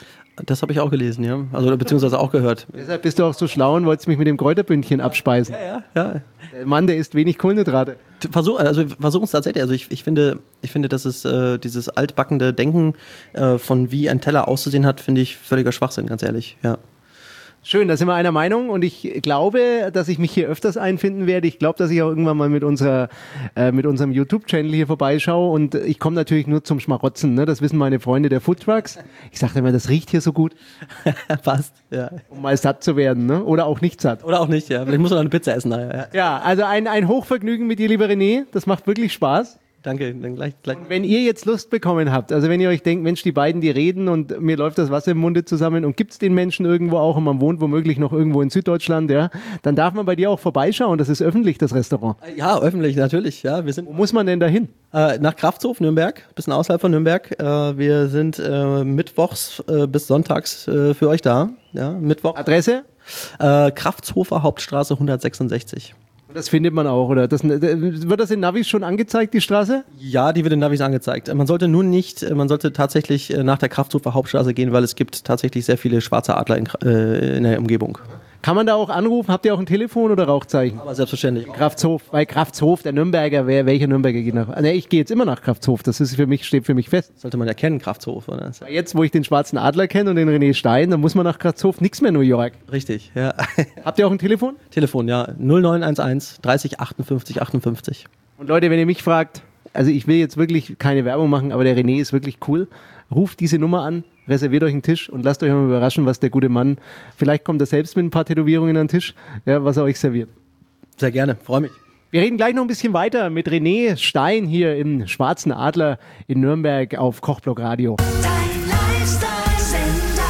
Das habe ich auch gelesen, ja, also beziehungsweise auch gehört. Deshalb bist du auch so schlau und wolltest mich mit dem Kräuterbündchen abspeisen. Ja, ja, ja. Der Mann, der isst wenig Kohlenhydrate. Versuch, also versuchen es tatsächlich. Also ich, ich finde, ich finde, dass es äh, dieses altbackende Denken äh, von wie ein Teller auszusehen hat, finde ich völliger Schwachsinn, ganz ehrlich. Ja. Schön, da sind wir einer Meinung und ich glaube, dass ich mich hier öfters einfinden werde. Ich glaube, dass ich auch irgendwann mal mit unserer, äh, mit unserem YouTube-Channel hier vorbeischaue und ich komme natürlich nur zum Schmarotzen, ne? Das wissen meine Freunde der Foodtrucks. Ich sagte immer, das riecht hier so gut. Passt, ja. Um mal satt zu werden, ne? Oder auch nicht satt. Oder auch nicht, ja. Vielleicht muss man noch eine Pizza essen nachher. Ja, ja, also ein, ein Hochvergnügen mit dir, lieber René. Das macht wirklich Spaß. Danke, dann gleich, gleich. Und wenn ihr jetzt Lust bekommen habt, also wenn ihr euch denkt, Mensch, die beiden, die reden und mir läuft das Wasser im Munde zusammen und gibt's den Menschen irgendwo auch und man wohnt womöglich noch irgendwo in Süddeutschland, ja, dann darf man bei dir auch vorbeischauen. Das ist öffentlich, das Restaurant. Ja, öffentlich, natürlich, ja. Wir sind, Wo muss man denn da hin? Äh, nach Kraftshof, Nürnberg, bisschen außerhalb von Nürnberg. Äh, wir sind äh, mittwochs äh, bis sonntags äh, für euch da. Ja, Mittwoch. Adresse? Äh, Kraftshofer Hauptstraße hundertsechsundsechzig. Und das findet man auch, oder? Das, wird das in Navis schon angezeigt, die Straße? Ja, die wird in Navis angezeigt. Man sollte nun nicht, man sollte tatsächlich nach der Kraftshofer Hauptstraße gehen, weil es gibt tatsächlich sehr viele schwarze Adler in, äh, in der Umgebung. Kann man da auch anrufen? Habt ihr auch ein Telefon oder Rauchzeichen? Aber selbstverständlich. Kraftshof, weil Kraftshof, der Nürnberger, wer, welcher Nürnberger geht nach? Ne, ich gehe jetzt immer nach Kraftshof, das ist für mich, steht für mich fest. Sollte man ja kennen, Kraftshof, oder? Jetzt, wo ich den Schwarzen Adler kenne und den René Stein, dann muss man nach Kraftshof, nix mehr New York. Richtig, ja. Habt ihr auch ein Telefon? Telefon, ja. null neun eins eins dreißig achtundfünfzig achtundfünfzig. Und Leute, wenn ihr mich fragt, also ich will jetzt wirklich keine Werbung machen, aber der René ist wirklich cool. Ruft diese Nummer an, reserviert euch einen Tisch und lasst euch mal überraschen, was der gute Mann, vielleicht kommt er selbst mit ein paar Tätowierungen an den Tisch, ja, was er euch serviert. Sehr gerne, freue mich. Wir reden gleich noch ein bisschen weiter mit René Stein hier im Schwarzen Adler in Nürnberg auf Kochblock Radio. Dein Lifestyle-Sender.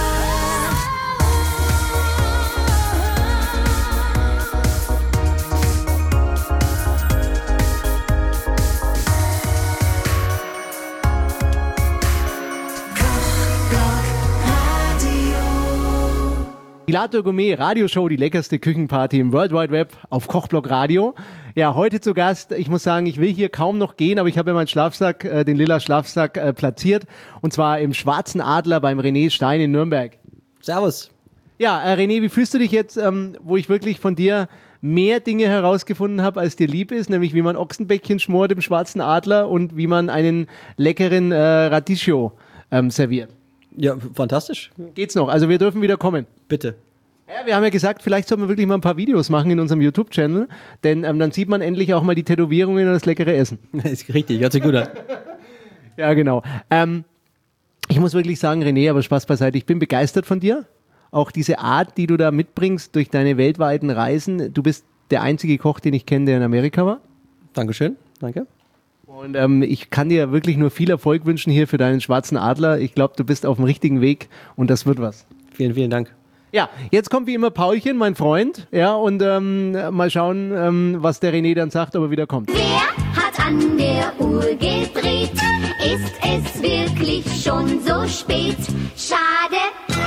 Pilato Gourmet Radioshow, die leckerste Küchenparty im World Wide Web auf Kochblock Radio. Ja, heute zu Gast, ich muss sagen, ich will hier kaum noch gehen, aber ich habe ja meinen Schlafsack, äh, den lila Schlafsack äh, platziert und zwar im Schwarzen Adler beim René Stein in Nürnberg. Servus. Ja, äh, René, wie fühlst du dich jetzt, ähm, wo ich wirklich von dir mehr Dinge herausgefunden habe, als dir lieb ist, nämlich wie man Ochsenbäckchen schmort im Schwarzen Adler und wie man einen leckeren äh, Radicchio ähm, serviert? Ja, fantastisch. Geht's noch? Also wir dürfen wieder kommen. Bitte. Ja, wir haben ja gesagt, vielleicht sollten wir wirklich mal ein paar Videos machen in unserem YouTube-Channel, denn ähm, dann sieht man endlich auch mal die Tätowierungen und das leckere Essen. Ist richtig, hört sich gut an. Ja, genau. Ähm, ich muss wirklich sagen, René, aber Spaß beiseite, ich bin begeistert von dir. Auch diese Art, die du da mitbringst durch deine weltweiten Reisen. Du bist der einzige Koch, den ich kenne, der in Amerika war. Dankeschön, danke. Und ähm, ich kann dir wirklich nur viel Erfolg wünschen hier für deinen Schwarzen Adler. Ich glaube, du bist auf dem richtigen Weg und das wird was. Vielen, vielen Dank. Ja, jetzt kommt wie immer Paulchen, mein Freund, ja, und ähm, mal schauen, ähm, was der René dann sagt, ob er wieder kommt. Wer hat an der Uhr gedreht? Ist es wirklich schon so spät? Schade,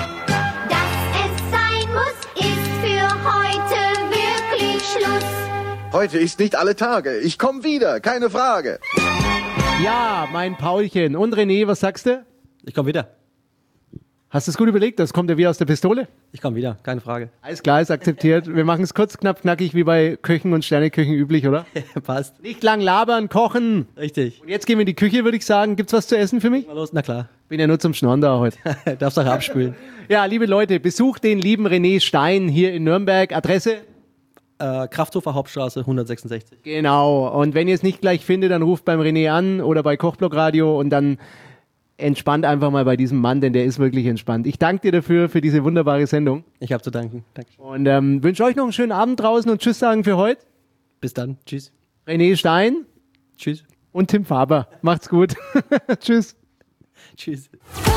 dass es sein muss, ist für heute wirklich Schluss. Heute ist nicht alle Tage. Ich komme wieder, keine Frage. Ja, mein Paulchen. Und René, was sagst du? Ich komme wieder. Hast du es gut überlegt? Das kommt ja wie aus der Pistole. Ich komme wieder, keine Frage. Alles klar, ist akzeptiert. Wir machen es kurz, knapp, knackig, wie bei Köchen und Sterneköchen üblich, oder? Passt. Nicht lang labern, kochen. Richtig. Und jetzt gehen wir in die Küche, würde ich sagen. Gibt's was zu essen für mich? Mal los, na klar. Bin ja nur zum Schnorren da heute. Darfst auch abspülen. Ja, liebe Leute, besucht den lieben René Stein hier in Nürnberg. Adresse? Äh, Krafthofer Hauptstraße hundertsechsundsechzig. Genau. Und wenn ihr es nicht gleich findet, dann ruft beim René an oder bei Kochblock Radio und dann entspannt einfach mal bei diesem Mann, denn der ist wirklich entspannt. Ich danke dir dafür, für diese wunderbare Sendung. Ich habe zu danken. Danke. Und ähm, wünsche euch noch einen schönen Abend draußen und Tschüss sagen für heute. Bis dann. Tschüss. René Stein Tschüss. und Tim Faber. Macht's gut. Tschüss. Tschüss.